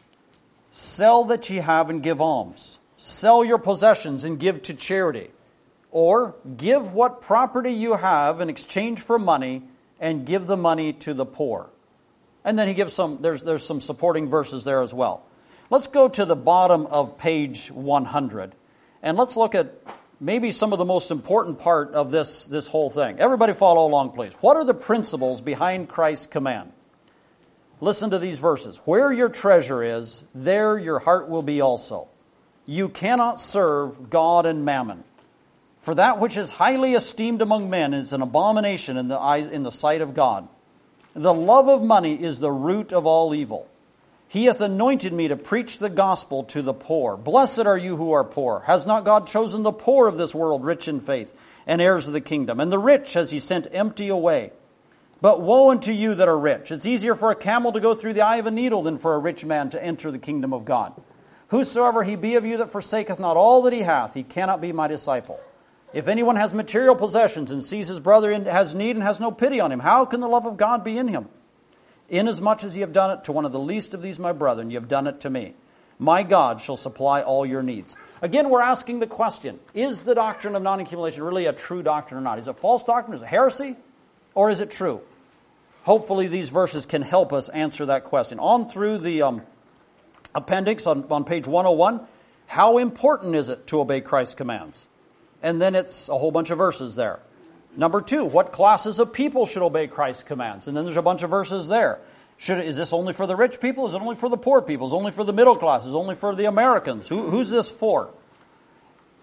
sell that ye have and give alms. Sell your possessions and give to charity. Or give what property you have in exchange for money and give the money to the poor. And then he gives some, there's, there's some supporting verses there as well. Let's go to the bottom of page one hundred. And let's look at maybe some of the most important part of this, this whole thing. Everybody follow along, please. What are the principles behind Christ's command? Listen to these verses. Where your treasure is, there your heart will be also. You cannot serve God and mammon. For that which is highly esteemed among men is an abomination in the eyes, in the sight of God. The love of money is the root of all evil. He hath anointed me to preach the gospel to the poor. Blessed are you who are poor. Has not God chosen the poor of this world rich in faith and heirs of the kingdom? And the rich has he sent empty away. But woe unto you that are rich. It's easier for a camel to go through the eye of a needle than for a rich man to enter the kingdom of God. Whosoever he be of you that forsaketh not all that he hath, he cannot be my disciple. If anyone has material possessions and sees his brother has need and has no pity on him, how can the love of God be in him? Inasmuch as ye have done it to one of the least of these my brethren, ye have done it to me. My God shall supply all your needs. Again, we're asking the question, is the doctrine of non-accumulation really a true doctrine or not? Is it false doctrine? Is it heresy? Or is it true? Hopefully these verses can help us answer that question. On through the um, appendix on, on page one oh one, how important is it to obey Christ's commands? And then it's a whole bunch of verses there. Number two, what classes of people should obey Christ's commands? And then there's a bunch of verses there. Should, is this only for the rich people? Is it only for the poor people? Is it only for the middle class? Is it only for the Americans? Who, who's this for?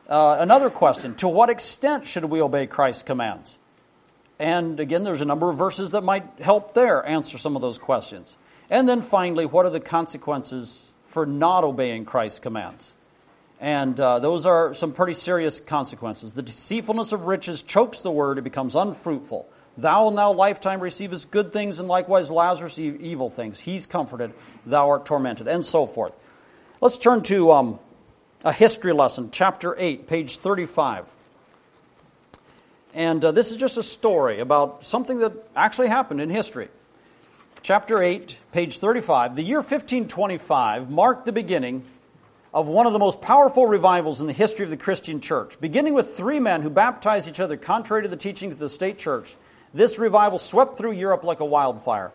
Uh, another question, to what extent should we obey Christ's commands? And again, there's a number of verses that might help there answer some of those questions. And then finally, what are the consequences for not obeying Christ's commands? And uh, those are some pretty serious consequences. The deceitfulness of riches chokes the word, it becomes unfruitful. Thou in thy lifetime receivest good things, and likewise Lazarus e- evil things. He's comforted, thou art tormented, and so forth. Let's turn to um, a history lesson, chapter eight, page thirty-five. And uh, this is just a story about something that actually happened in history. Chapter eight, page thirty-five. The year fifteen twenty-five marked the beginning of one of the most powerful revivals in the history of the Christian church. Beginning with three men who baptized each other contrary to the teachings of the state church, this revival swept through Europe like a wildfire.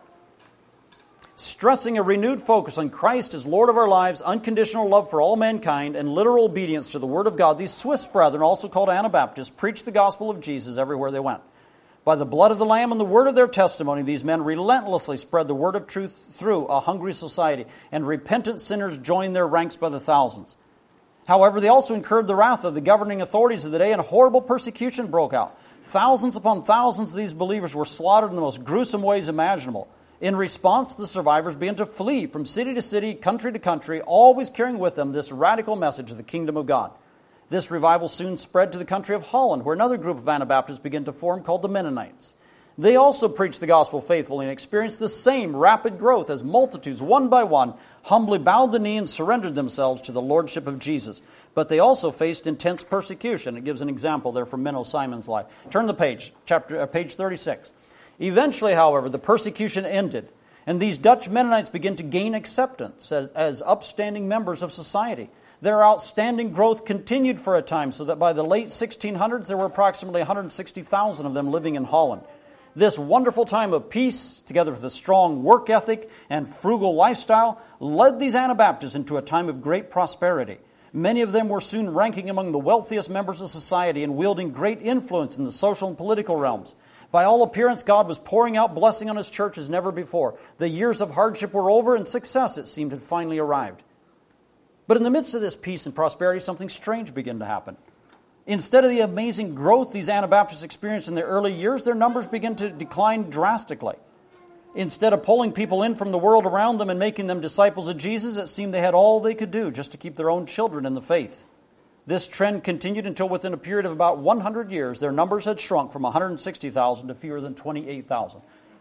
Stressing a renewed focus on Christ as Lord of our lives, unconditional love for all mankind, and literal obedience to the Word of God, these Swiss brethren, also called Anabaptists, preached the gospel of Jesus everywhere they went. By the blood of the Lamb and the word of their testimony, these men relentlessly spread the word of truth through a hungry society, and repentant sinners joined their ranks by the thousands. However, they also incurred the wrath of the governing authorities of the day, and horrible persecution broke out. Thousands upon thousands of these believers were slaughtered in the most gruesome ways imaginable. In response, the survivors began to flee from city to city, country to country, always carrying with them this radical message of the kingdom of God. This revival soon spread to the country of Holland, where another group of Anabaptists began to form called the Mennonites. They also preached the gospel faithfully and experienced the same rapid growth as multitudes, one by one, humbly bowed the knee and surrendered themselves to the lordship of Jesus. But they also faced intense persecution. It gives an example there from Menno Simon's life. Turn the page, chapter, uh, page thirty-six. Eventually, however, the persecution ended, and these Dutch Mennonites began to gain acceptance as, as upstanding members of society. Their outstanding growth continued for a time, so that by the late sixteen hundreds, there were approximately one hundred sixty thousand of them living in Holland. This wonderful time of peace, together with a strong work ethic and frugal lifestyle, led these Anabaptists into a time of great prosperity. Many of them were soon ranking among the wealthiest members of society and wielding great influence in the social and political realms. By all appearance, God was pouring out blessing on His church as never before. The years of hardship were over, and success, it seemed, had finally arrived. But in the midst of this peace and prosperity, something strange began to happen. Instead of the amazing growth these Anabaptists experienced in their early years, their numbers began to decline drastically. Instead of pulling people in from the world around them and making them disciples of Jesus, it seemed they had all they could do just to keep their own children in the faith. This trend continued until within a period of about one hundred years, their numbers had shrunk from one hundred sixty thousand to fewer than twenty-eight thousand.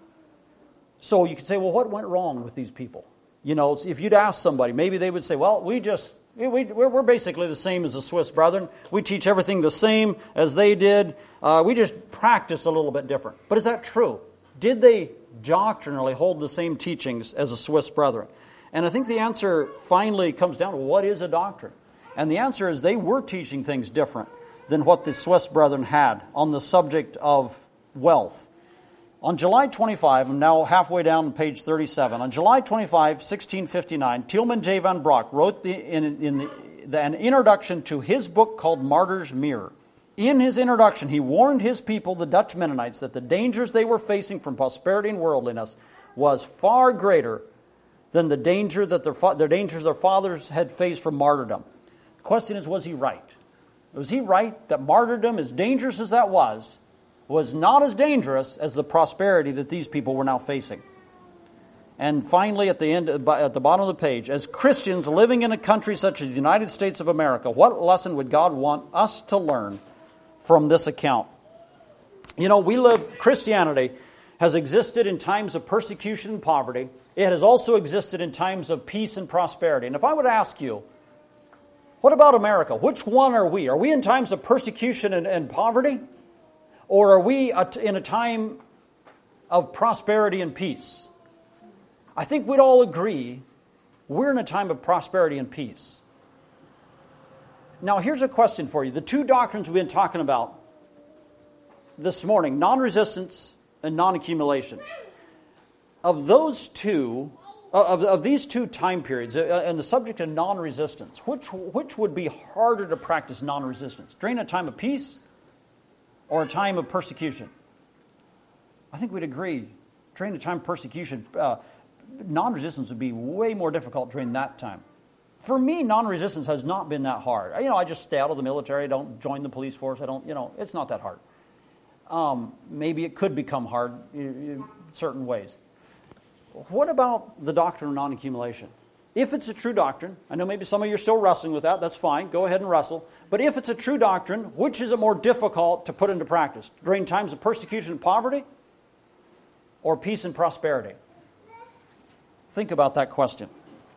So you could say, well, what went wrong with these people? You know, if you'd ask somebody, maybe they would say, well, we just, we, we're basically the same as the Swiss brethren. We teach everything the same as they did. Uh, we just practice a little bit different. But is that true? Did they doctrinally hold the same teachings as the Swiss brethren? And I think the answer finally comes down to what is a doctrine? And the answer is they were teaching things different than what the Swiss brethren had on the subject of wealth. On July twenty-fifth, I'm now halfway down on page thirty-seven, on July twenty-fifth, sixteen fifty-nine, Tieleman J. van Brock wrote the, in, in the, the, an introduction to his book called Martyr's Mirror. In his introduction, he warned his people, the Dutch Mennonites, that the dangers they were facing from prosperity and worldliness was far greater than the danger that their, their dangers their fathers had faced from martyrdom. The question is, was he right? Was he right that martyrdom, as dangerous as that was, was not as dangerous as the prosperity that these people were now facing? And finally, at the end, at the bottom of the page, as Christians living in a country such as the United States of America, what lesson would God want us to learn from this account? You know, we live, Christianity has existed in times of persecution and poverty. It has also existed in times of peace and prosperity. And if I would ask you, what about America? Which one are we? Are we in times of persecution and, and poverty? Or are we in a time of prosperity and peace? I think we'd all agree we're in a time of prosperity and peace. Now, here's a question for you. The two doctrines we've been talking about this morning, non-resistance and non-accumulation. Of those two, of, of these two time periods, uh, and the subject of non-resistance, which, which would be harder to practice non-resistance? During a time of peace or a time of persecution? I think we'd agree. During a time of persecution, uh, non-resistance would be way more difficult during that time. For me, non-resistance has not been that hard. You know, I just stay out of the military. I don't join the police force. I don't, you know, it's not that hard. Um, maybe it could become hard in certain ways. What about the doctrine of non-accumulation? If it's a true doctrine, I know maybe some of you are still wrestling with that. That's fine. Go ahead and wrestle. But if it's a true doctrine, which is it more difficult to put into practice? During times of persecution and poverty, or peace and prosperity? Think about that question.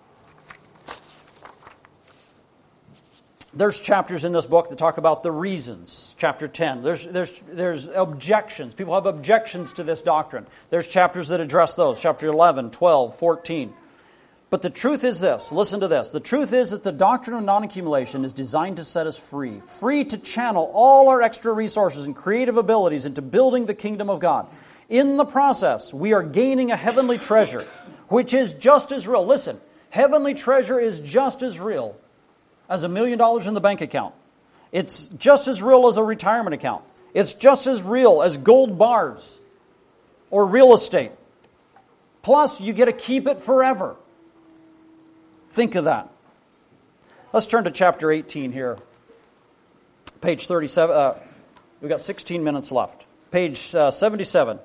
There's chapters in this book that talk about the reasons. Chapter ten. There's there's there's objections. People have objections to this doctrine. There's chapters that address those. Chapter eleven, twelve, fourteen. But the truth is this. Listen to this. The truth is that the doctrine of non-accumulation is designed to set us free. Free to channel all our extra resources and creative abilities into building the kingdom of God. In the process, we are gaining a heavenly treasure, which is just as real. Listen, heavenly treasure is just as real as a million dollars in the bank account. It's just as real as a retirement account. It's just as real as gold bars or real estate. Plus, you get to keep it forever. Think of that. Let's turn to chapter eighteen here. Page thirty-seven. Uh, we've got sixteen minutes left. Page uh, seventy-seven.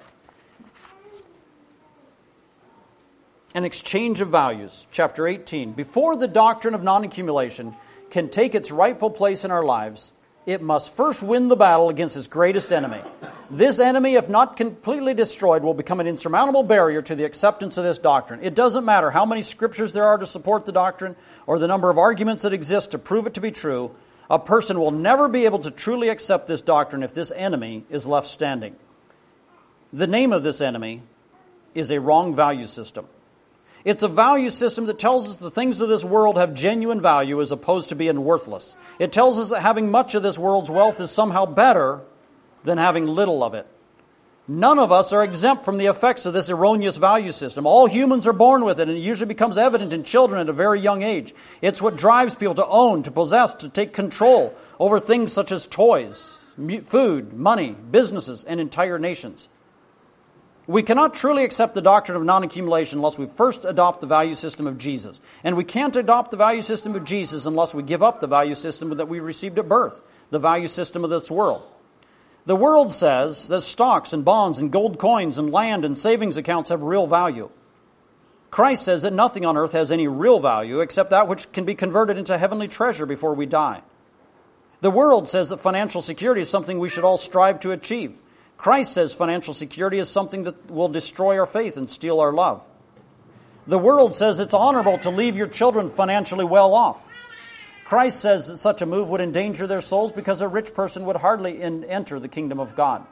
An exchange of values. Chapter eighteen. Before the doctrine of non-accumulation can take its rightful place in our lives, it must first win the battle against its greatest enemy. This enemy, if not completely destroyed, will become an insurmountable barrier to the acceptance of this doctrine. It doesn't matter how many scriptures there are to support the doctrine or the number of arguments that exist to prove it to be true. A person will never be able to truly accept this doctrine if this enemy is left standing. The name of this enemy is a wrong value system. It's a value system that tells us the things of this world have genuine value as opposed to being worthless. It tells us that having much of this world's wealth is somehow better than having little of it. None of us are exempt from the effects of this erroneous value system. All humans are born with it, and it usually becomes evident in children at a very young age. It's what drives people to own, to possess, to take control over things such as toys, food, money, businesses, and entire nations. We cannot truly accept the doctrine of non-accumulation unless we first adopt the value system of Jesus. And we can't adopt the value system of Jesus unless we give up the value system that we received at birth, the value system of this world. The world says that stocks and bonds and gold coins and land and savings accounts have real value. Christ says that nothing on earth has any real value except that which can be converted into heavenly treasure before we die. The world says that financial security is something we should all strive to achieve. Christ says financial security is something that will destroy our faith and steal our love. The world says it's honorable to leave your children financially well off. Christ says that such a move would endanger their souls because a rich person would hardly in, enter the kingdom of God.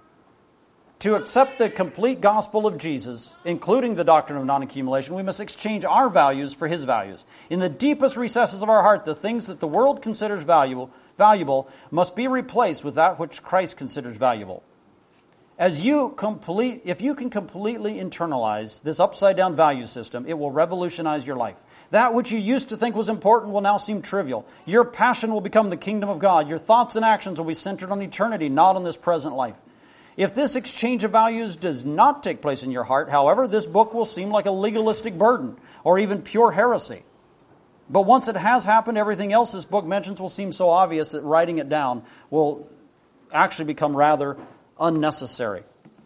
To accept the complete gospel of Jesus, including the doctrine of non-accumulation, we must exchange our values for His values. In the deepest recesses of our heart, the things that the world considers valuable, valuable must be replaced with that which Christ considers valuable. As you complete, if you can completely internalize this upside-down value system, it will revolutionize your life. That which you used to think was important will now seem trivial. Your passion will become the kingdom of God. Your thoughts and actions will be centered on eternity, not on this present life. If this exchange of values does not take place in your heart, however, this book will seem like a legalistic burden or even pure heresy. But once it has happened, everything else this book mentions will seem so obvious that writing it down will actually become rather unnecessary.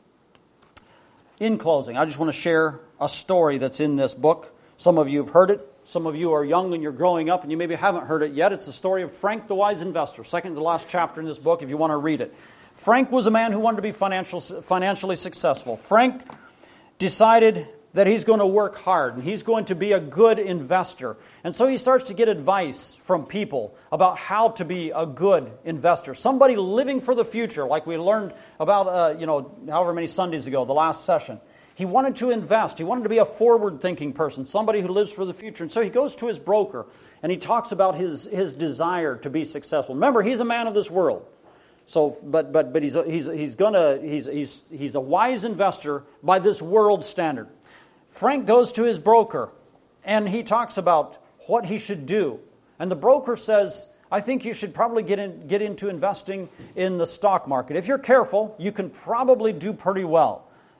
In closing, I just want to share a story that's in this book. Some of you have heard it. Some of you are young and you're growing up and you maybe haven't heard it yet. It's the story of Frank the Wise Investor, second to last chapter in this book if you want to read it. Frank was a man who wanted to be financial, financially successful. Frank decided that he's going to work hard and he's going to be a good investor. And so he starts to get advice from people about how to be a good investor. Somebody living for the future, like we learned about, uh, you know, however many Sundays ago, the last session. He wanted to invest. He wanted to be a forward-thinking person, somebody who lives for the future. And so he goes to his broker and he talks about his, his desire to be successful. Remember, he's a man of this world. So, but but but he's a, he's he's gonna he's he's he's a wise investor by this world standard. Frank goes to his broker and he talks about what he should do. And the broker says, I think you should probably get in, get into investing in the stock market. If you're careful, you can probably do pretty well.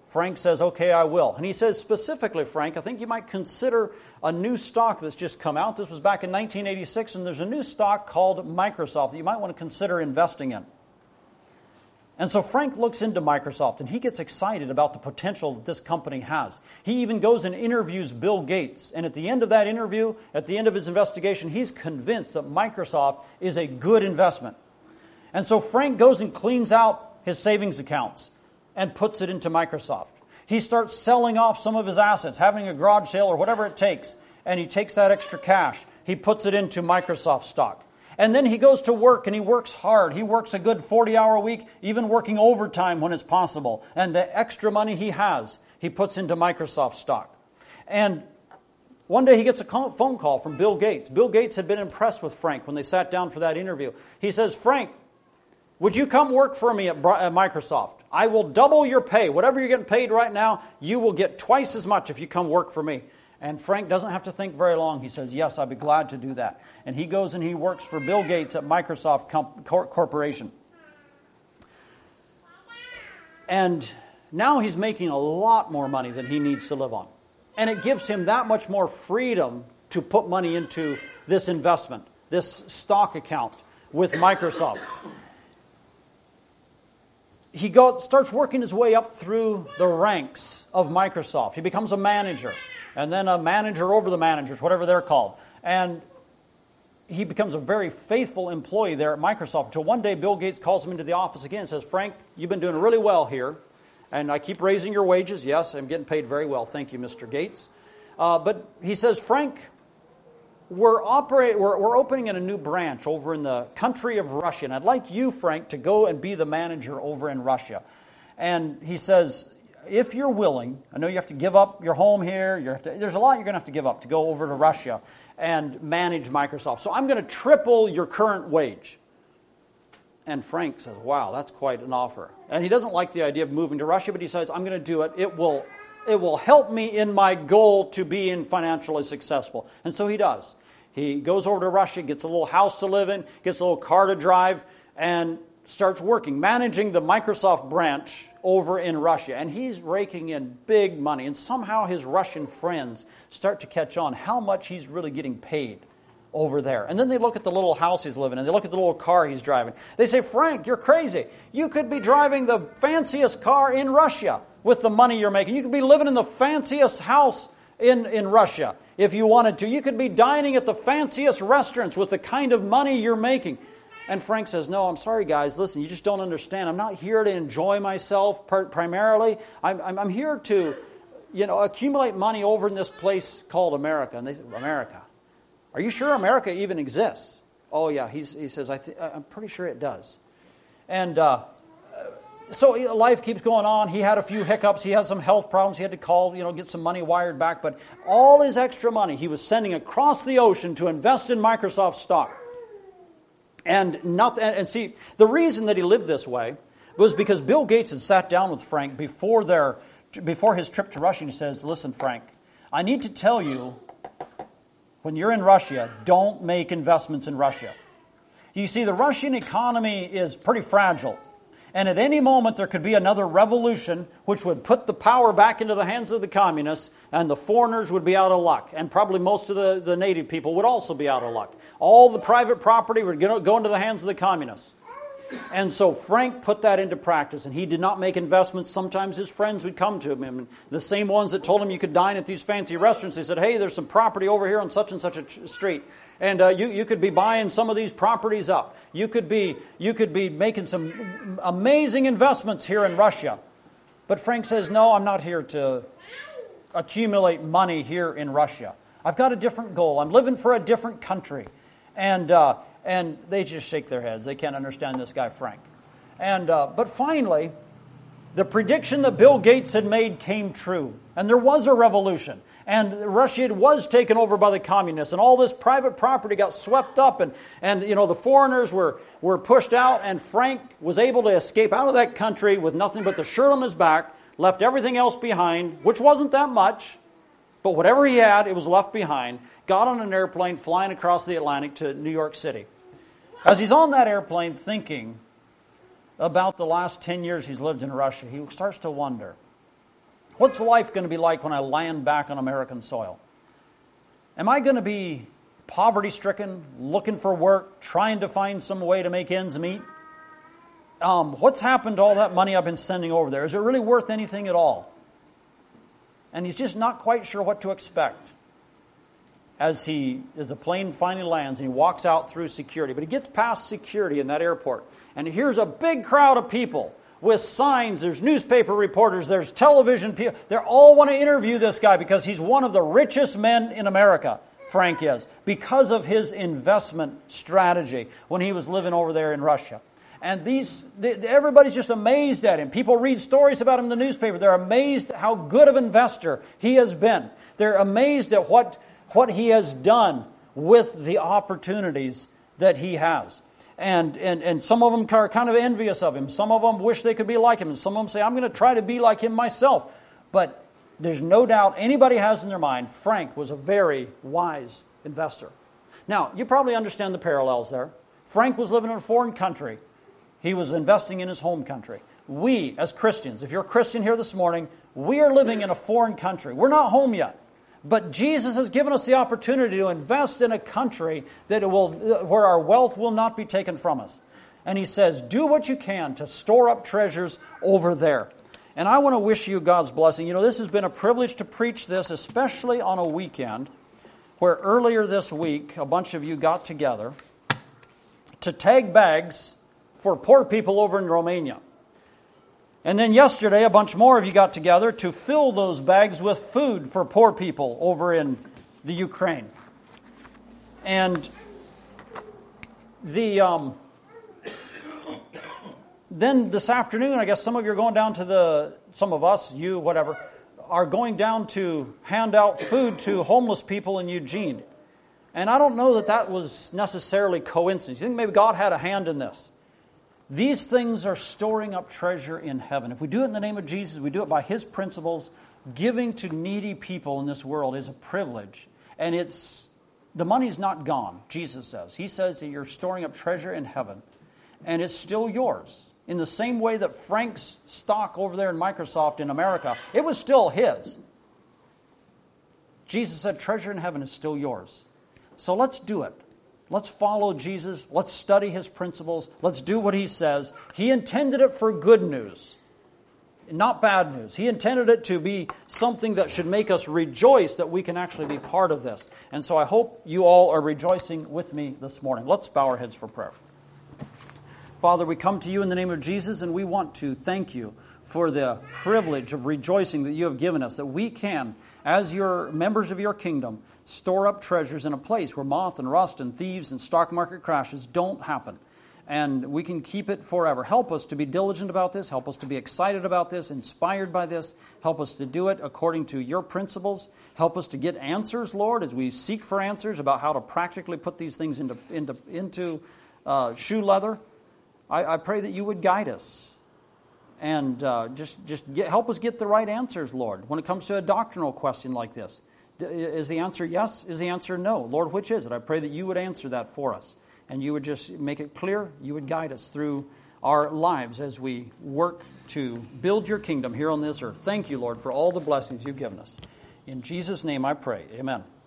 Frank says, okay, I will. And he says specifically, Frank, I think you might consider a new stock that's just come out. This was back in nineteen eighty-six, and there's a new stock called Microsoft that you might want to consider investing in. And so Frank looks into Microsoft, and he gets excited about the potential that this company has. He even goes and interviews Bill Gates. And at the end of that interview, at the end of his investigation, he's convinced that Microsoft is a good investment. And so Frank goes and cleans out his savings accounts and puts it into Microsoft. He starts selling off some of his assets, having a garage sale or whatever it takes, and he takes that extra cash. He puts it into Microsoft stock. And then he goes to work, and he works hard. He works a good forty-hour week, even working overtime when it's possible. And the extra money he has, he puts into Microsoft stock. And one day he gets a phone call from Bill Gates. Bill Gates had been impressed with Frank when they sat down for that interview. He says, Frank, would you come work for me at Microsoft? I will double your pay. Whatever you're getting paid right now, you will get twice as much if you come work for me. And Frank doesn't have to think very long. He says, yes, I'd be glad to do that. And he goes and he works for Bill Gates at Microsoft Corporation. And now he's making a lot more money than he needs to live on. And it gives him that much more freedom to put money into this investment, this stock account with Microsoft. He go, starts working his way up through the ranks of Microsoft. He becomes a manager, and then a manager over the managers, whatever they're called. And he becomes a very faithful employee there at Microsoft until one day Bill Gates calls him into the office again and says, Frank, you've been doing really well here, and I keep raising your wages. Yes, I'm getting paid very well. Thank you, Mister Gates. Uh, but he says, Frank, We're, operate, we're, we're opening in a new branch over in the country of Russia. And I'd like you, Frank, to go and be the manager over in Russia. And he says, if you're willing, I know you have to give up your home here. You have to, there's a lot you're going to have to give up to go over to Russia and manage Microsoft. So I'm going to triple your current wage. And Frank says, wow, that's quite an offer. And he doesn't like the idea of moving to Russia, but he says, I'm going to do it. It will, it will help me in my goal to being financially successful. And so he does. He goes over to Russia, gets a little house to live in, gets a little car to drive, and starts working, managing the Microsoft branch over in Russia. And he's raking in big money. And somehow his Russian friends start to catch on how much he's really getting paid over there. And then they look at the little house he's living in. They look at the little car he's driving. They say, Frank, you're crazy. You could be driving the fanciest car in Russia with the money you're making. You could be living in the fanciest house in, in Russia if you wanted to. You could be dining at the fanciest restaurants with the kind of money you're making. And Frank says, no, I'm sorry, guys. Listen, you just don't understand. I'm not here to enjoy myself primarily. I'm, I'm, I'm here to, you know, accumulate money over in this place called America. And they say, America? Are you sure America even exists? Oh, yeah. He's, he says, I th- I'm pretty sure it does. And uh, so life keeps going on. He had a few hiccups. He had some health problems. He had to call, you know, get some money wired back. But all his extra money he was sending across the ocean to invest in Microsoft stock. And nothing. And see, the reason that he lived this way was because Bill Gates had sat down with Frank before their before his trip to Russia. And he says, "Listen, Frank, I need to tell you, when you're in Russia, don't make investments in Russia. You see, the Russian economy is pretty fragile. And at any moment, there could be another revolution which would put the power back into the hands of the communists, and the foreigners would be out of luck. And probably most of the, the native people would also be out of luck. All the private property would go into the hands of the communists." And so Frank put that into practice, and he did not make investments. Sometimes his friends would come to him, and the same ones that told him you could dine at these fancy restaurants, they said, hey, there's some property over here on such and such a street, and uh, you, you could be buying some of these properties up. You could be you could be making some amazing investments here in Russia. But Frank says, no, I'm not here to accumulate money here in Russia. I've got a different goal. I'm living for a different country. And uh, and they just shake their heads. They can't understand this guy, Frank. And uh, but finally, the prediction that Bill Gates had made came true. And there was a revolution. And Russia was taken over by the communists. And all this private property got swept up. And, and you know, the foreigners were, were pushed out. And Frank was able to escape out of that country with nothing but the shirt on his back. Left everything else behind, which wasn't that much. But whatever he had, it was left behind. Got on an airplane flying across the Atlantic to New York City. As he's on that airplane thinking about the last ten years he's lived in Russia, he starts to wonder, What's life going to be like when I land back on American soil? Am I going to be poverty-stricken, looking for work, trying to find some way to make ends meet? Um, what's happened to all that money I've been sending over there? Is it really worth anything at all? And he's just not quite sure what to expect as he as the plane finally lands and he walks out through security. But he gets past security in that airport, and here's a big crowd of people with signs. There's newspaper reporters, there's television people. They all want to interview this guy because he's one of the richest men in America, Frank is, because of his investment strategy when he was living over there in Russia. And these, everybody's just amazed at him. People read stories about him in the newspaper. They're amazed at how good of an investor he has been. They're amazed at what, what he has done with the opportunities that he has. And, and, and some of them are kind of envious of him. Some of them wish they could be like him. And some of them say, I'm going to try to be like him myself. But there's no doubt anybody has in their mind, Frank was a very wise investor. Now, you probably understand the parallels there. Frank was living in a foreign country. He was investing in his home country. We, as Christians, if you're a Christian here this morning, we are living in a foreign country. We're not home yet. But Jesus has given us the opportunity to invest in a country that it will, where our wealth will not be taken from us. And he says, do what you can to store up treasures over there. And I want to wish you God's blessing. You know, this has been a privilege to preach this, especially on a weekend where earlier this week a bunch of you got together to tag bags for poor people over in Romania. And then yesterday, a bunch more of you got together to fill those bags with food for poor people over in the Ukraine. And the um, then this afternoon, I guess some of you are going down to the, some of us, you, whatever, are going down to hand out food to homeless people in Eugene. And I don't know that that was necessarily coincidence. You think maybe God had a hand in this? These things are storing up treasure in heaven. If we do it in the name of Jesus, we do it by His principles. Giving to needy people in this world is a privilege. And it's the money's not gone, Jesus says. He says that you're storing up treasure in heaven. And it's still yours. In the same way that Frank's stock over there in Microsoft in America, it was still his. Jesus said treasure in heaven is still yours. So let's do it. Let's follow Jesus. Let's study His principles. Let's do what He says. He intended it for good news, not bad news. He intended it to be something that should make us rejoice that we can actually be part of this. And so I hope you all are rejoicing with me this morning. Let's bow our heads for prayer. Father, we come to You in the name of Jesus, and we want to thank You for the privilege of rejoicing that You have given us, that we can, as Your members of Your kingdom, store up treasures in a place where moth and rust and thieves and stock market crashes don't happen. And we can keep it forever. Help us to be diligent about this. Help us to be excited about this, inspired by this. Help us to do it according to Your principles. Help us to get answers, Lord, as we seek for answers about how to practically put these things into, into, into uh, shoe leather. I, I pray that You would guide us. And uh, just, just get, help us get the right answers, Lord, when it comes to a doctrinal question like this. Is the answer yes? Is the answer no? Lord, which is it? I pray that You would answer that for us. And You would just make it clear. You would guide us through our lives as we work to build Your kingdom here on this earth. Thank You, Lord, for all the blessings You've given us. In Jesus' name I pray. Amen.